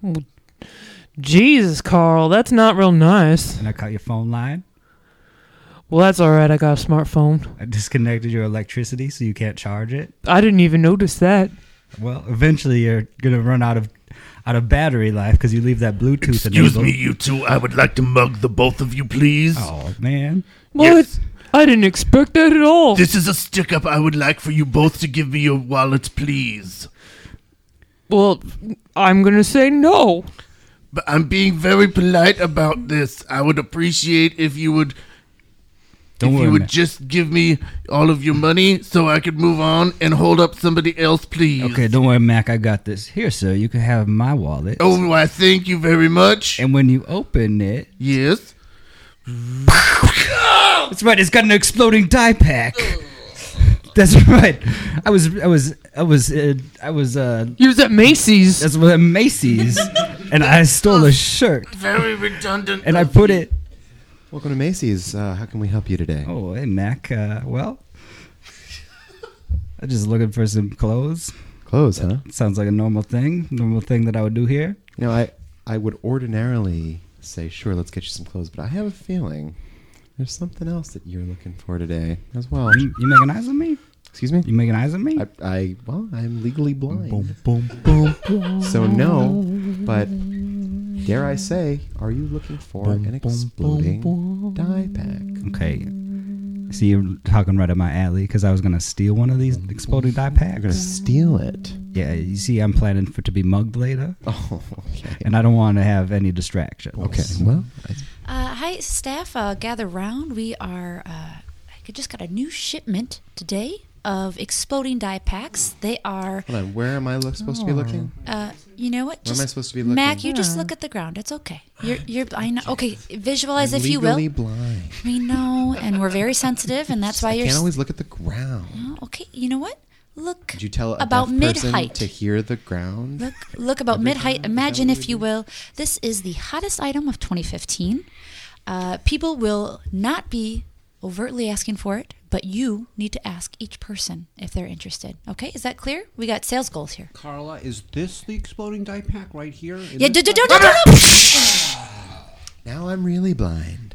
Jesus, Carl, that's not real nice. And I cut your phone line. Well, that's all right. I got a smartphone. I disconnected your electricity so you can't charge it. I didn't even notice that. Well, eventually you're gonna run out of battery life because you leave that Bluetooth enabled. you two. I would like to mug the both of you, please. Oh man. What? I didn't expect that at all. This is a stick-up. I would like for you both to give me your wallets, please. Well, I'm going to say no. But I'm being very polite about this. I would appreciate if you would... Don't if worry, you would man. just give me all of your money so I could move on and hold up somebody else, please. Okay, don't worry, Mac. I got this. Here, sir. You can have my wallet. Oh, why, thank you very much. And when you open it, Yes. that's right. It's got an exploding die pack. That's right. I was. You was at Macy's. That's what Macy's, and I stole a shirt Very redundant. and I put it. Welcome to Macy's. How can we help you today? Oh, hey Mac. Well, I'm just looking for some clothes. Clothes, huh? Sounds like a normal thing that I would do here. You know, I would ordinarily say, sure, let's get you some clothes, but I have a feeling there's something else that you're looking for today as well. You making eyes at me? Excuse me? You making eyes at me? Well, I'm legally blind. So no, but dare I say, are you looking for an exploding die pack? Okay. See, you're talking right up my alley because I was gonna steal one of these exploding die packs. You're gonna steal it. Yeah, you see, I'm planning for to be mugged later, Oh, okay. and I don't want to have any distractions. Okay, well, Hi, staff. Gather round. We are. I just got a new shipment today of exploding die packs. They are. hold on. Where am I supposed to be looking? You know what? Where am I supposed to be looking? Mac, you just look at the ground. It's okay. You're. I know. Okay, visualize I'm if you will. legally blind. We know, and we're very sensitive, and that's why I you're. can't always look at the ground. Oh, okay, you know what? Look. Could you tell a about deaf person mid-height. to hear the ground? Look about mid-height. Imagine, if you will, this is the hottest item of 2015. People will not be overtly asking for it, but you need to ask each person if they're interested. Okay, is that clear? We got sales goals here. Carla, is this the exploding die pack right here? Yeah, Is this Now I'm really blind.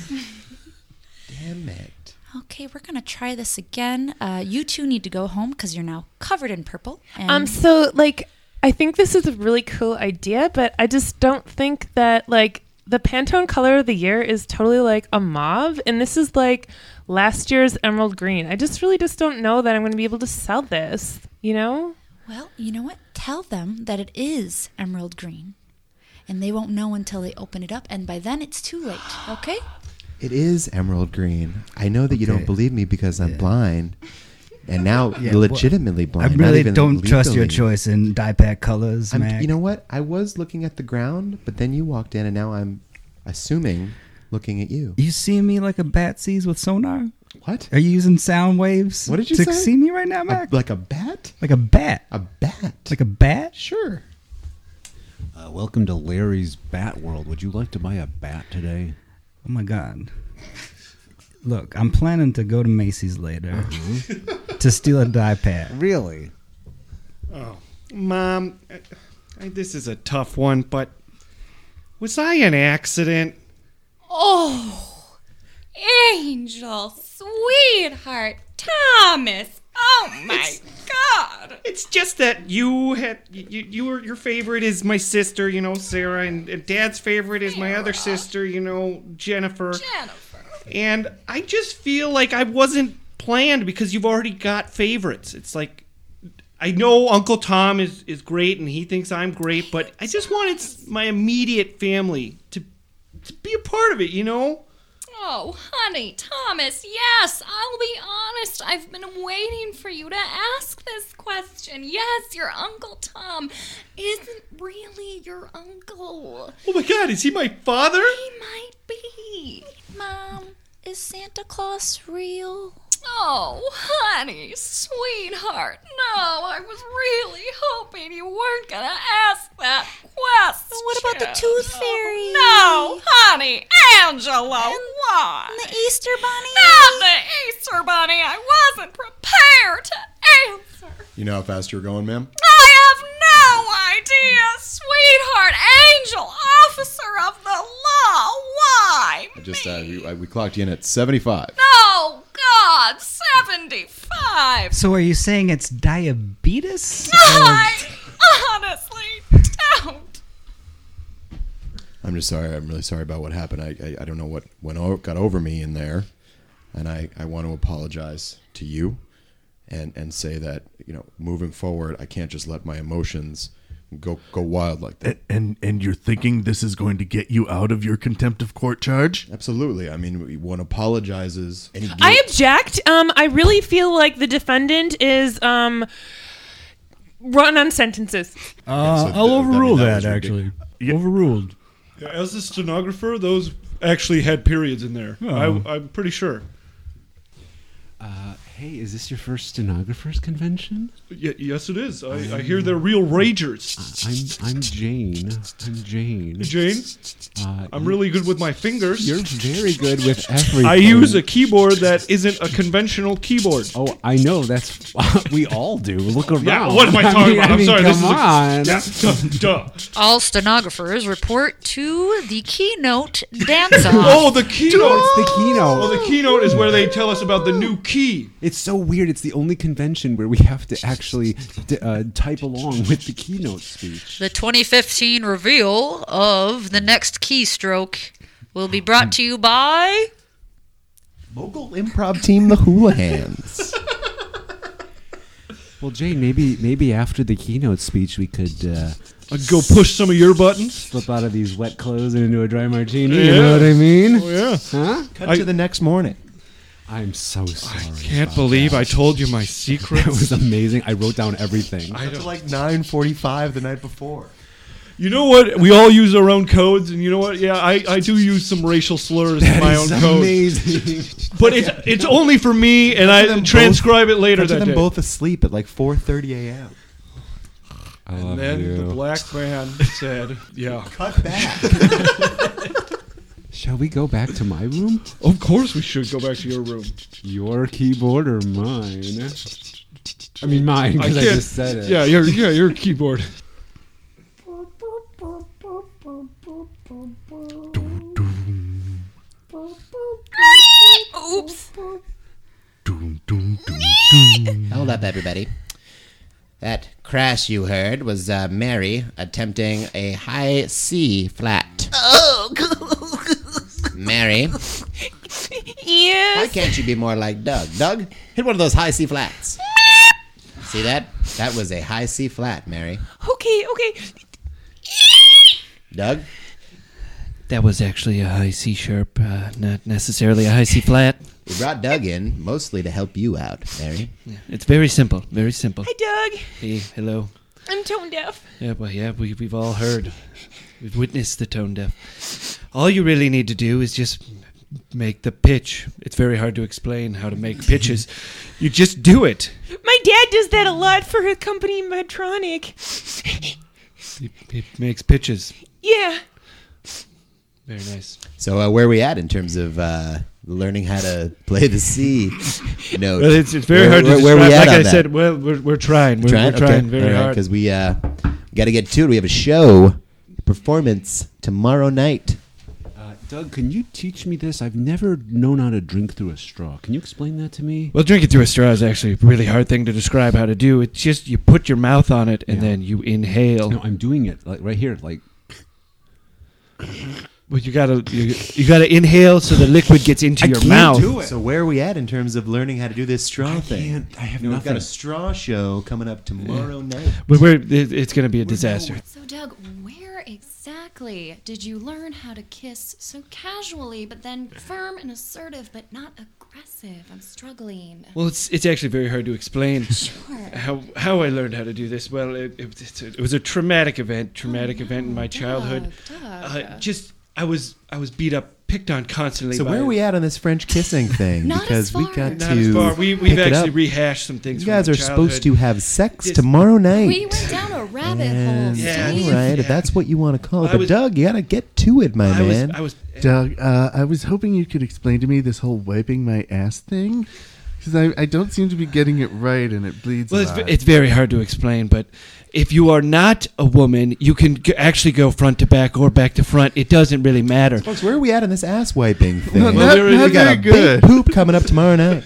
Damn it. Okay, we're gonna try this again. You two need to go home because you're now covered in purple. And So like, I think this is a really cool idea, but I just don't think that like the Pantone color of the year is totally like a mauve, and this is like last year's emerald green. I just don't know that I'm going to be able to sell this, you know? well, you know what? Tell them that it is emerald green, and they won't know until they open it up, and by then it's too late. Okay? It is emerald green. I know that you don't Okay. believe me because I'm blind. And now Yeah, you're legitimately I blind. not really even don't trust your legally. choice in die pack colors, Mac. You know what? I was looking at the ground, but then you walked in, and now I'm assuming looking at you. You see me like a bat sees with sonar? What? Are you using sound waves What did you to say? see me right now, Mac? Like a bat? Like a bat. A bat? Like a bat? Sure. Welcome to Larry's Bat World. Would you like to buy a bat today? Oh my God. Look, I'm planning to go to Macy's later to steal a die pack. Really? Oh, Mom, this is a tough one, but was I an accident? Oh, Angel, sweetheart, Thomas. Oh my God. It's just that you were your favorite is my sister, you know, Sarah, and Dad's favorite is my other sister, you know, Jennifer. And I just feel like I wasn't planned because you've already got favorites. It's like, I know Uncle Tom is great and he thinks I'm great, but I just wanted my immediate family to be a part of it, you know? Oh, honey, Thomas, yes, I'll be honest. I've been waiting for you to ask this question. Yes, your Uncle Tom isn't really your uncle. Oh my God, is he my father? He might be. Mom, is Santa Claus real? Oh, honey, sweetheart, no, I was really hoping you weren't going to ask that question. What about the Tooth Fairy? No, honey, Angela, why? And the Easter Bunny? Not the Easter Bunny. I wasn't prepared to answer. You know how fast you're going, ma'am? I have no idea, sweetheart. Angel, officer of the law. Why? I just we clocked you in at 75. Oh, God, 75. So are you saying it's diabetes? I honestly don't. I'm just sorry. I'm really sorry about what happened. I don't know what got over me in there. and I want to apologize to you, and say that moving forward, I can't just let my emotions go wild like that. And you're thinking this is going to get you out of your contempt of court charge? Absolutely. I mean, one apologizes. I object. I really feel like the defendant is run on sentences. I'll overrule that was that, actually. Overruled. Yeah, as the stenographer, those actually had periods in there. Oh. I'm pretty sure. Hey, is this your first stenographers convention? Yes, it is. I hear they're real ragers. I'm Jane. I'm Jane. Jane, I'm really good with my fingers. You're very good with everything. I use a keyboard that isn't a conventional keyboard. Oh, I know. That's what we all do. Look around. Yeah, what am I talking about? I'm sorry. Come This on. is duh. All stenographers report to the keynote dance-off. Oh, the keynote. It's the keynote. Well, the keynote is where they tell us about the new key. It's so weird. It's the only convention where we have to actually type along with the keynote speech. The 2015 reveal of the next keystroke will be brought to you by local improv team, the Houligans. Well, Jane, maybe after the keynote speech we could I'd go push some of your buttons. slip out of these wet clothes and into a dry martini. You know what I mean? Oh, yeah. Huh? Cut to the next morning. I'm so sorry. Can't believe I told you my secret. That was amazing. I wrote down everything. Cut to like 9:45 the night before. You know what? We all use our own codes, and you know what? Yeah, I do use some racial slurs in my own code. Amazing. But it's only for me, and I transcribe it later Cut to that them day. both asleep at like 4:30 a.m. I love And then you. the black man said, "Yeah, Cut back. Shall we go back to my room? of course we should go back to your room." Your keyboard or mine? I mean mine, because I can't- just said it. Yeah, your keyboard. Oops. Hold up, everybody. That crash you heard was Mary attempting a high C flat. Oh. Mary, Yes. why can't you be more like Doug? Doug, hit one of those high C flats. See that? That was a high C flat, Mary. Okay. Doug? That was actually a high C sharp, not necessarily a high C flat. We brought Doug in mostly to help you out, Mary. It's very simple, very simple. Hi, Doug. Hey, hello. I'm tone deaf. Yeah, well, yeah, we've all heard. We've witnessed the tone deaf. All you really need to do is just make the pitch. It's very hard to explain how to make pitches. You just do it. My dad does that a lot for his company, Medtronic. He makes pitches. Yeah. Very nice. So where are we at in terms of learning how to play the C note? Well, it's very hard to where describe. we at Like on I that? said, well, we're trying. We're trying very hard. Because we got to get to it. We have a show performance tomorrow night. Doug, can you teach me this? I've never known how to drink through a straw. Can you explain that to me? Well, drinking through a straw is actually a really hard thing to describe how to do. It's just you put your mouth on it and then you inhale. No, I'm doing it like right here, like. Well, you gotta inhale so the liquid gets into your mouth. So where are we at in terms of learning how to do this straw thing? I have We've got nothing. a straw show coming up tomorrow night. But it's gonna be a disaster. So, Doug, where exactly did you learn how to kiss so casually, but then firm and assertive, but not aggressive? I'm struggling. Well, it's actually very hard to explain how I learned how to do this. Well, it was a traumatic event in my childhood. Doug. I was beat up, picked on constantly. So by where are we at on this French kissing thing? Not because as we far. got Not to as far. We've pick it actually up. rehashed some things. You guys from are my supposed to childhood. have sex Just- tomorrow night. We went down a rabbit hole, And, Yeah. Steve. all right, if Yeah. that's what you want to call it. I But was- Doug, you got to get to it, my man. I was Doug, I was hoping you could explain to me this whole wiping my ass thing. Because I don't seem to be getting it right and it bleeds Well, a lot. it's very hard to explain, but if you are not a woman, you can actually go front to back or back to front. It doesn't really matter. Folks, where are we at on this ass wiping thing? Well, not we got very a good. big poop coming up tomorrow night.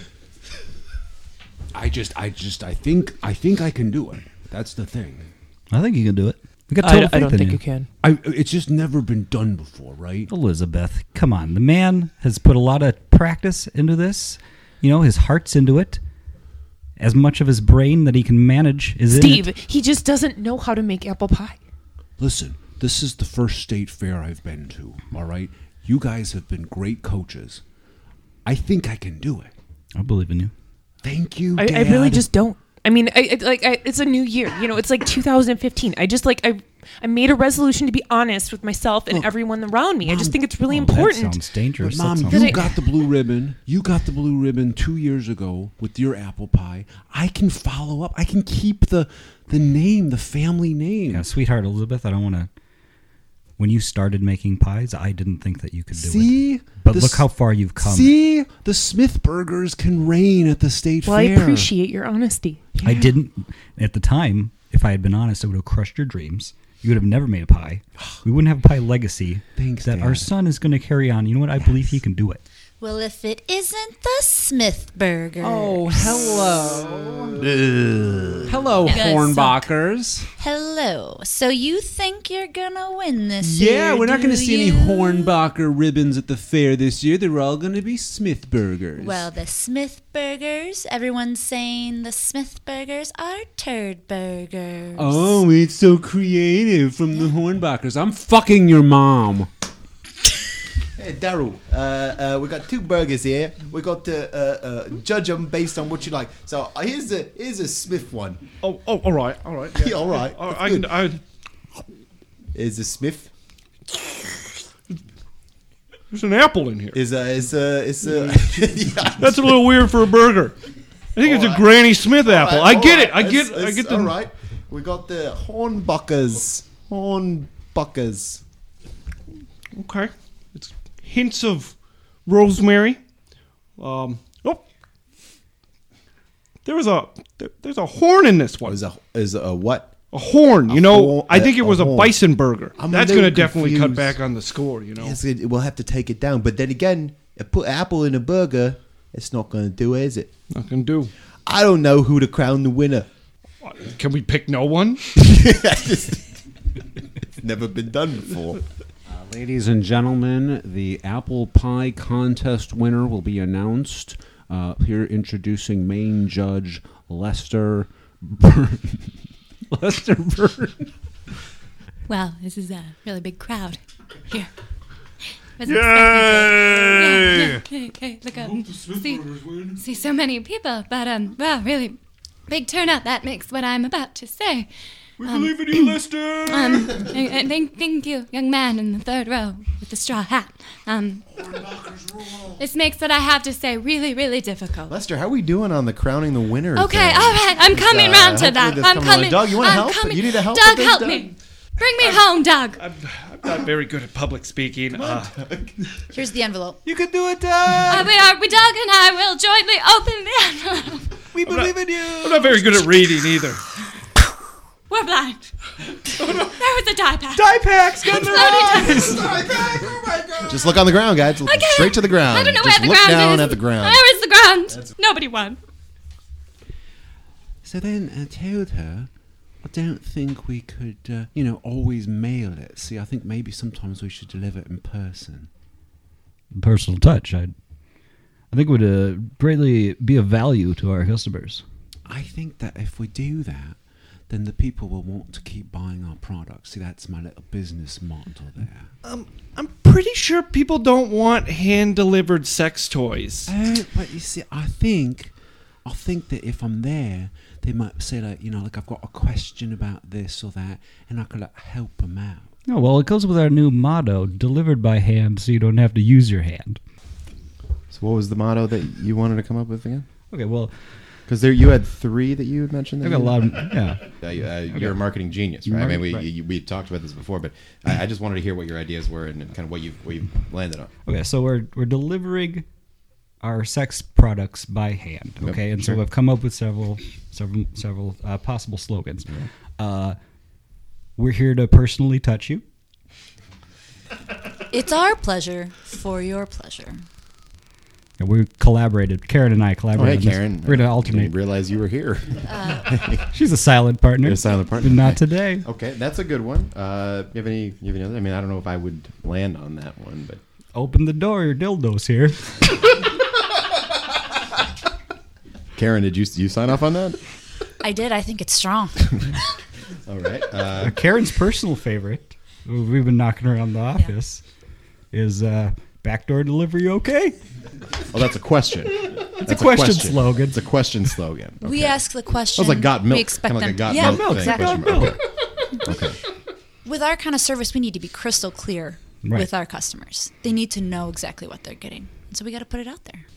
I think I can do it. That's the thing. I think you can do it. We got total I faith don't in think you. you can. It's just never been done before, right? Elizabeth, come on. The man has put a lot of practice into this. You know, his heart's into it. As much of his brain that he can manage is Steve, in it. he just doesn't know how to make apple pie. Listen, this is the first state fair I've been to, all right? You guys have been great coaches. I think I can do it. I believe in you. Thank you, I Dad. really just don't. I mean, it's a new year. You know, it's like 2015. I just I made a resolution to be honest with myself and everyone around me. I just think it's really important. That sounds dangerous. But Mom, That you sounds- got the blue ribbon. You got the blue ribbon 2 years ago with your apple pie. I can follow up. I can keep the name, the family name. Yeah, sweetheart Elizabeth, I don't want to. When you started making pies, I didn't think that you could do See? it. But The look s- how far you've come. See? The Smith burgers can reign at the state Well, I fair. appreciate your honesty. I didn't at the time. If I had been honest, I would have crushed your dreams. You would have never made a pie. We wouldn't have a pie legacy Thanks, that our Dad. son is going to carry on. You know what? I believe he can do it. Well, if it isn't the Smith Burger. hello. Hello, You guys Hornbachers. Hello. So you think you're gonna win this Yeah, year, we're not going to do see any you? Hornbacher ribbons at the fair this year. They're all going to be Smith burgers. Well, the Smith Burgers, everyone's saying the Smith Burgers are turd burgers. Oh, it's so creative from the Hornbachers. I'm fucking your mom. Hey, Daryl, we got two burgers here. We got to judge them based on what you like. So here's a Smith one. Oh, all right. Yeah, all right. That's good. Here's a Smith. There's an apple in here. Is a yeah. That's a little weird for a burger. I think it's a Granny Smith apple. All right, I get it. all I right. get It's the. all right. We got the Hornbachers. Hornbachers. Okay. It's hints of rosemary. There's a horn in this one. Is a what? A horn. You know, I think it was a horn. bison burger. I'm a That's little going to definitely cut confused. back on the score. You know. Yes, we'll have to take it down. But then again, put apple in a burger, it's not going to do it, is it? Not going to do. I don't know who to crown the winner. Can we pick no one? It's never been done before. Ladies and gentlemen, the apple pie contest winner will be announced. Here introducing main judge Lester Byrne. Lester Byrne. Wow, this is a really big crowd here. Yay! Hey, look up. See so many people, but wow, really big turnout. That makes what I'm about to say. We believe in you, Lester. And thank you, young man in the third row with the straw hat. This makes what I have to say really, really difficult. Lester, how are we doing on the crowning the winner? Okay, thing? all right, I'm coming round to that. hopefully this I'm coming along. coming. Doug, you want to I'm help? coming. You need to help Doug, with this, help Doug? me. Bring me home, Doug. I'm not very good at public speaking. Here's the envelope. You can do it, Doug. We Doug and I will jointly open the envelope. We believe in you. I'm not very good at reading either. We're blind. There was a die pack. Die packs, got the Just look on the ground, guys. Look straight to the ground. I don't know Just where the look ground down is. at the ground. Where is the ground? Nobody won. So then I told her, I don't think we could, always mail it. See, I think maybe sometimes we should deliver it in person. Personal touch. I think would greatly be of value to our customers. I think that if we do that, then the people will want to keep buying our products. See, that's my little business model there. I'm pretty sure people don't want hand-delivered sex toys. Oh, but you see, I think that if I'm there, they might say like I've got a question about this or that, and I could help them out. Oh, well, it goes with our new motto, delivered by hand so you don't have to use your hand. So what was the motto that you wanted to come up with again? Okay, well, because you had three that you had mentioned. I got a lot of, You're a marketing genius, right? I mean, Right. we talked about this before, but I just wanted to hear what your ideas were and kind of what you've landed on. Okay, so we're delivering our sex products by hand. Okay, Yep, and sure. so I've come up with several possible slogans. We're here to personally touch you. It's our pleasure for your pleasure. Yeah, we collaborated. Karen and I Oh, collaborated. hey, on this. Karen. We're going to I alternate. didn't realize you were here. She's a silent partner. You're a silent partner. But not Okay. today. Okay, that's a good one. You have any other? I mean, I don't know if I would land on that one, but Open the door, your dildo's here. Karen, did you sign off on that? I did. I think it's strong. All right. Karen's personal favorite, we've been knocking around the office, is backdoor delivery okay? Oh, that's a question. It's a question slogan. It's a question slogan. Okay. We ask the question. That was like got milk. We expect Kinda them. like a got yeah, milk thing. exactly. Question mark. Okay. With our kind of service, we need to be crystal clear Right. with our customers. They need to know exactly what they're getting, and so we got to put it out there.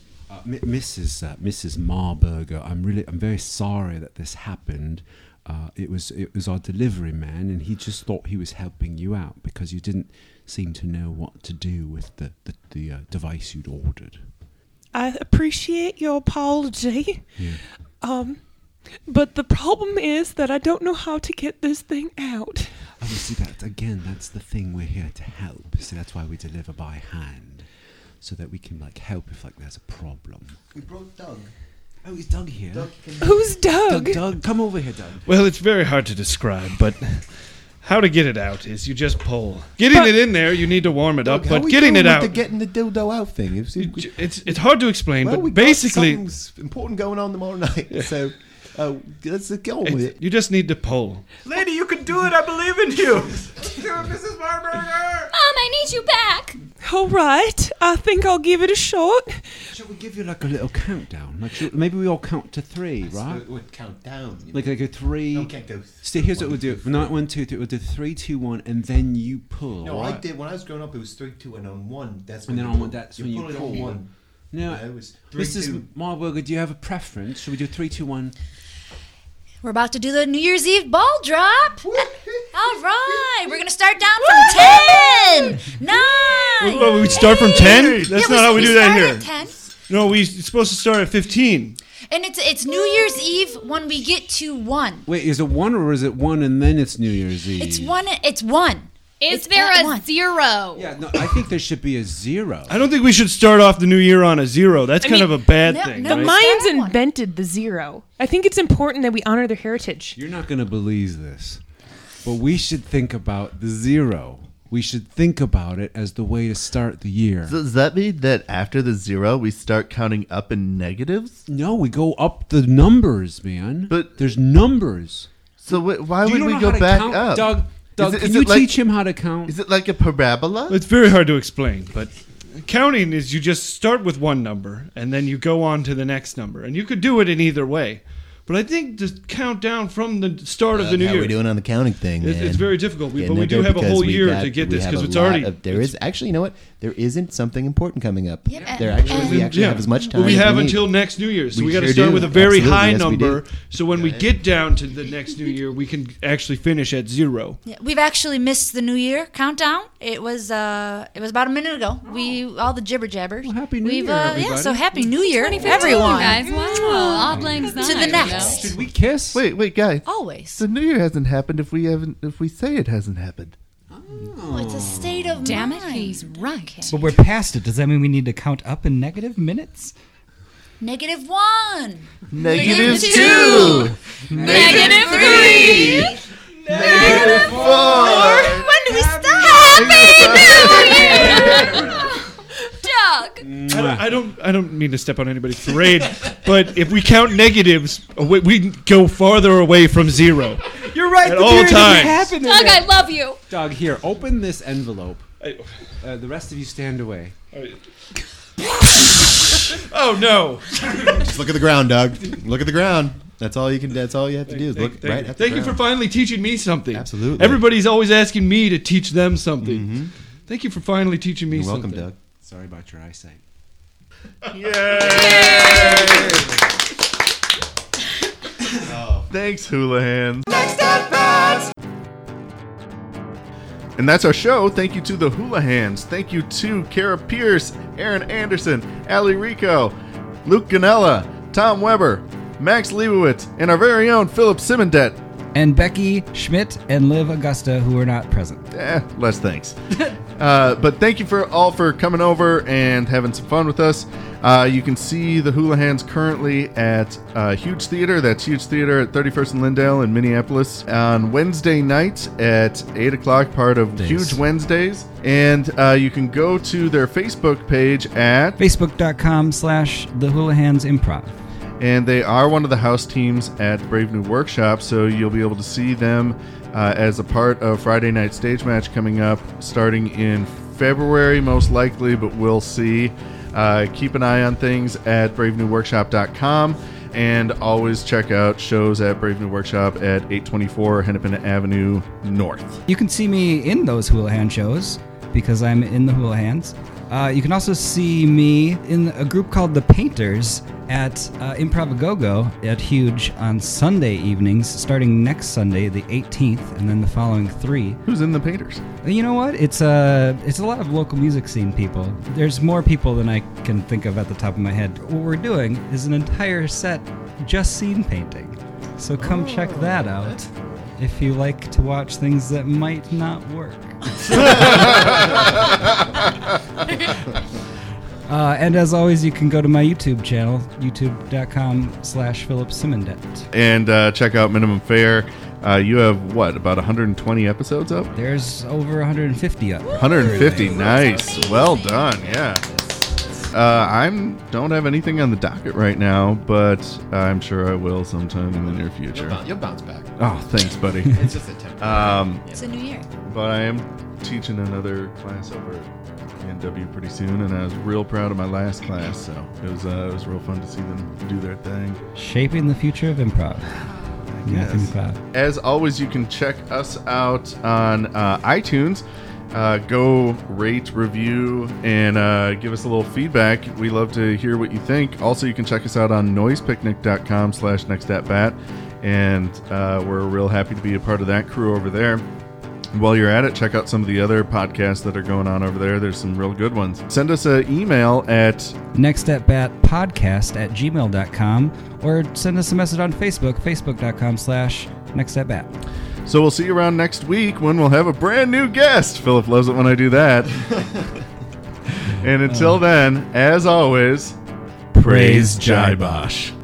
Mrs. Marburger, I'm very sorry that this happened. It was our delivery man, and he just thought he was helping you out because you didn't seem to know what to do with the device you'd ordered. I appreciate your apology. Yeah. But the problem is that I don't know how to get this thing out. Oh, see, that's the thing. We're here to help. So that's why we deliver by hand, so that we can help if there's a problem. We brought Doug. Oh, is Doug here? Who's Doug? Doug, come over here, Doug. Well, it's very hard to describe, but how to get it out is you just pull. Getting it in there, you need to warm it up, but getting it out, getting the dildo out thing. it's hard to explain. Well, but we basically, got something important going on tomorrow night, so let's get on with it. you just need to pull. Lady, you can do it. I believe in you. Mrs. Marburger! Mom, I need you back. All right. I think I'll give it a shot. Shall we give you a little countdown? Maybe we all count to 3, right? We'll count down. Like a 3. No, can't go. So here's what we'll do. Not 1, 2, 3. We'll do 3, 2, 1, and then you pull. No, right? I did when I was growing up. It was 3, 2, and on 1. That's And when then you on pull. 1, that's when you pull it pull. on 1. No, Yeah, it was 3, Mrs. 2. Marburger, do you have a preference? Should we do 3, 2, 1? We're about to do the New Year's Eve ball drop. All right, we're gonna start down from 10, 9. Well, we start from 10. That's not how we do that start here. At 10, No, we're supposed to start at 15. and it's New Year's Eve when we get to 1. Wait, is it 1 or is it 1 and then it's New Year's Eve? It's 1. It's 1. Is It's there at a 1. 0? Yeah, no, I think there should be a 0. I don't think we should start off the new year on a 0. That's kind of a bad thing. The right? Mayans Start at 1. invented the 0. I think it's important that we honor their heritage. You're not going to believe this, but we should think about the 0. We should think about it as the way to start the year. So does that mean that after the 0, we start counting up in negatives? No, we go up the numbers, man. But- there's numbers. So why Do would you we know go how to back count? up? Doug, Is can it you like- teach him how to count? Is it like a parabola? It's very hard to explain, but counting is you just start with one number and then you go on to the next number. And you could do it in either way. But I think to count down from the start of the new How year. we doing on the counting thing? It's man? very difficult, but Getting we there do have a because whole we year got- to get we this have because a it's lot already. of- there is actually, you know what? There isn't something important coming up. Yeah, There actually, we actually Yeah. have as much time. Well, we as have need. until next New Year, so We we got to sure start do. with a very Absolutely, high yes, we do. number. So when we get down to the next New Year, we can actually finish at 0. Yeah, we've actually missed the New Year countdown. It was about a minute ago. We all the jibber jabbers. Well, Happy New We've, Year, yeah, everybody. so Happy New Year, 2015, everyone. guys. Wow. Auld Lang Syne. To the next. Should we kiss? Wait, guys. Always. The New Year hasn't happened if we say it hasn't happened. Oh, it's a state of Damn it, mind. he's right. But we're past it. Does that mean we need to count up in negative minutes? -1. Negative -2. 2. -3. -4. When do we start? Doug. I don't mean to step on anybody's parade, but if we count negatives, we go farther away from 0. You're right. At all times. Doug, I love you. Doug, here, open this envelope. The rest of you stand away. Oh no! Just look at the ground, Doug. Look at the ground. That's all you can. That's all you have to do. Is look right at the Thank you ground. for finally teaching me something. Absolutely. Everybody's always asking me to teach them something. Thank you for finally teaching me You're something. welcome, Doug. Sorry about your eyesight. Thanks, Houlihan. And that's our show. Thank you to the Houlihans. Thank you to Kara Pierce, Aaron Anderson, Ali Rico, Luke Ganella, Tom Weber, Max Leibowitz, and our very own Philip Simondet. And Becky Schmidt and Liv Augusta, who are not present. Less thanks. But thank you for coming over and having some fun with us. You can see the Houlihan's currently at Huge Theater. That's Huge Theater at 31st and Lindale in Minneapolis on Wednesday nights at 8 o'clock, part of Huge Wednesdays. And you can go to their Facebook page at Facebook.com/The Houlihan's Improv. And they are one of the house teams at Brave New Workshop, so you'll be able to see them as a part of Friday Night Stage Match coming up starting in February, most likely, but we'll see. Keep an eye on things at bravenewworkshop.com, and always check out shows at Brave New Workshop at 824 Hennepin Avenue North. You can see me in those Houlihan shows because I'm in the Houlihan's. You can also see me in a group called The Painters at Improv-A-Go-Go at Huge on Sunday evenings, starting next Sunday, the 18th, and then the following 3. Who's in The Painters? You know what? It's a lot of local music scene people. There's more people than I can think of at the top of my head. What we're doing is an entire set just scene painting. So come check that out if you like to watch things that might not work. And as always, you can go to my YouTube channel, youtube.com/Philip Simondet. And check out Minimum Fare. You have, what, about 120 episodes up? There's over 150 up. 150, nice. Well done, yeah. I don't have anything on the docket right now, but I'm sure I will sometime in the near future. You'll bounce back. Oh, thanks, buddy. It's just a temporary. It's a new year. But I am teaching another class over at NW pretty soon, and I was real proud of my last class, so it was real fun to see them do their thing. Shaping the future of improv. Yes. As always, you can check us out on iTunes. Go rate, review, and give us a little feedback. We love to hear what you think. Also, you can check us out on noisepicnic.com/nextatbat, and we're real happy to be a part of that crew over there. While you're at it, check out some of the other podcasts that are going on over there. There's some real good ones. Send us an email at nextatbatpodcast@gmail.com, or send us a message on Facebook, facebook.com/nextatbat. So we'll see you around next week when we'll have a brand new guest. Philip loves it when I do that. And until then, as always, praise Jai Bosch.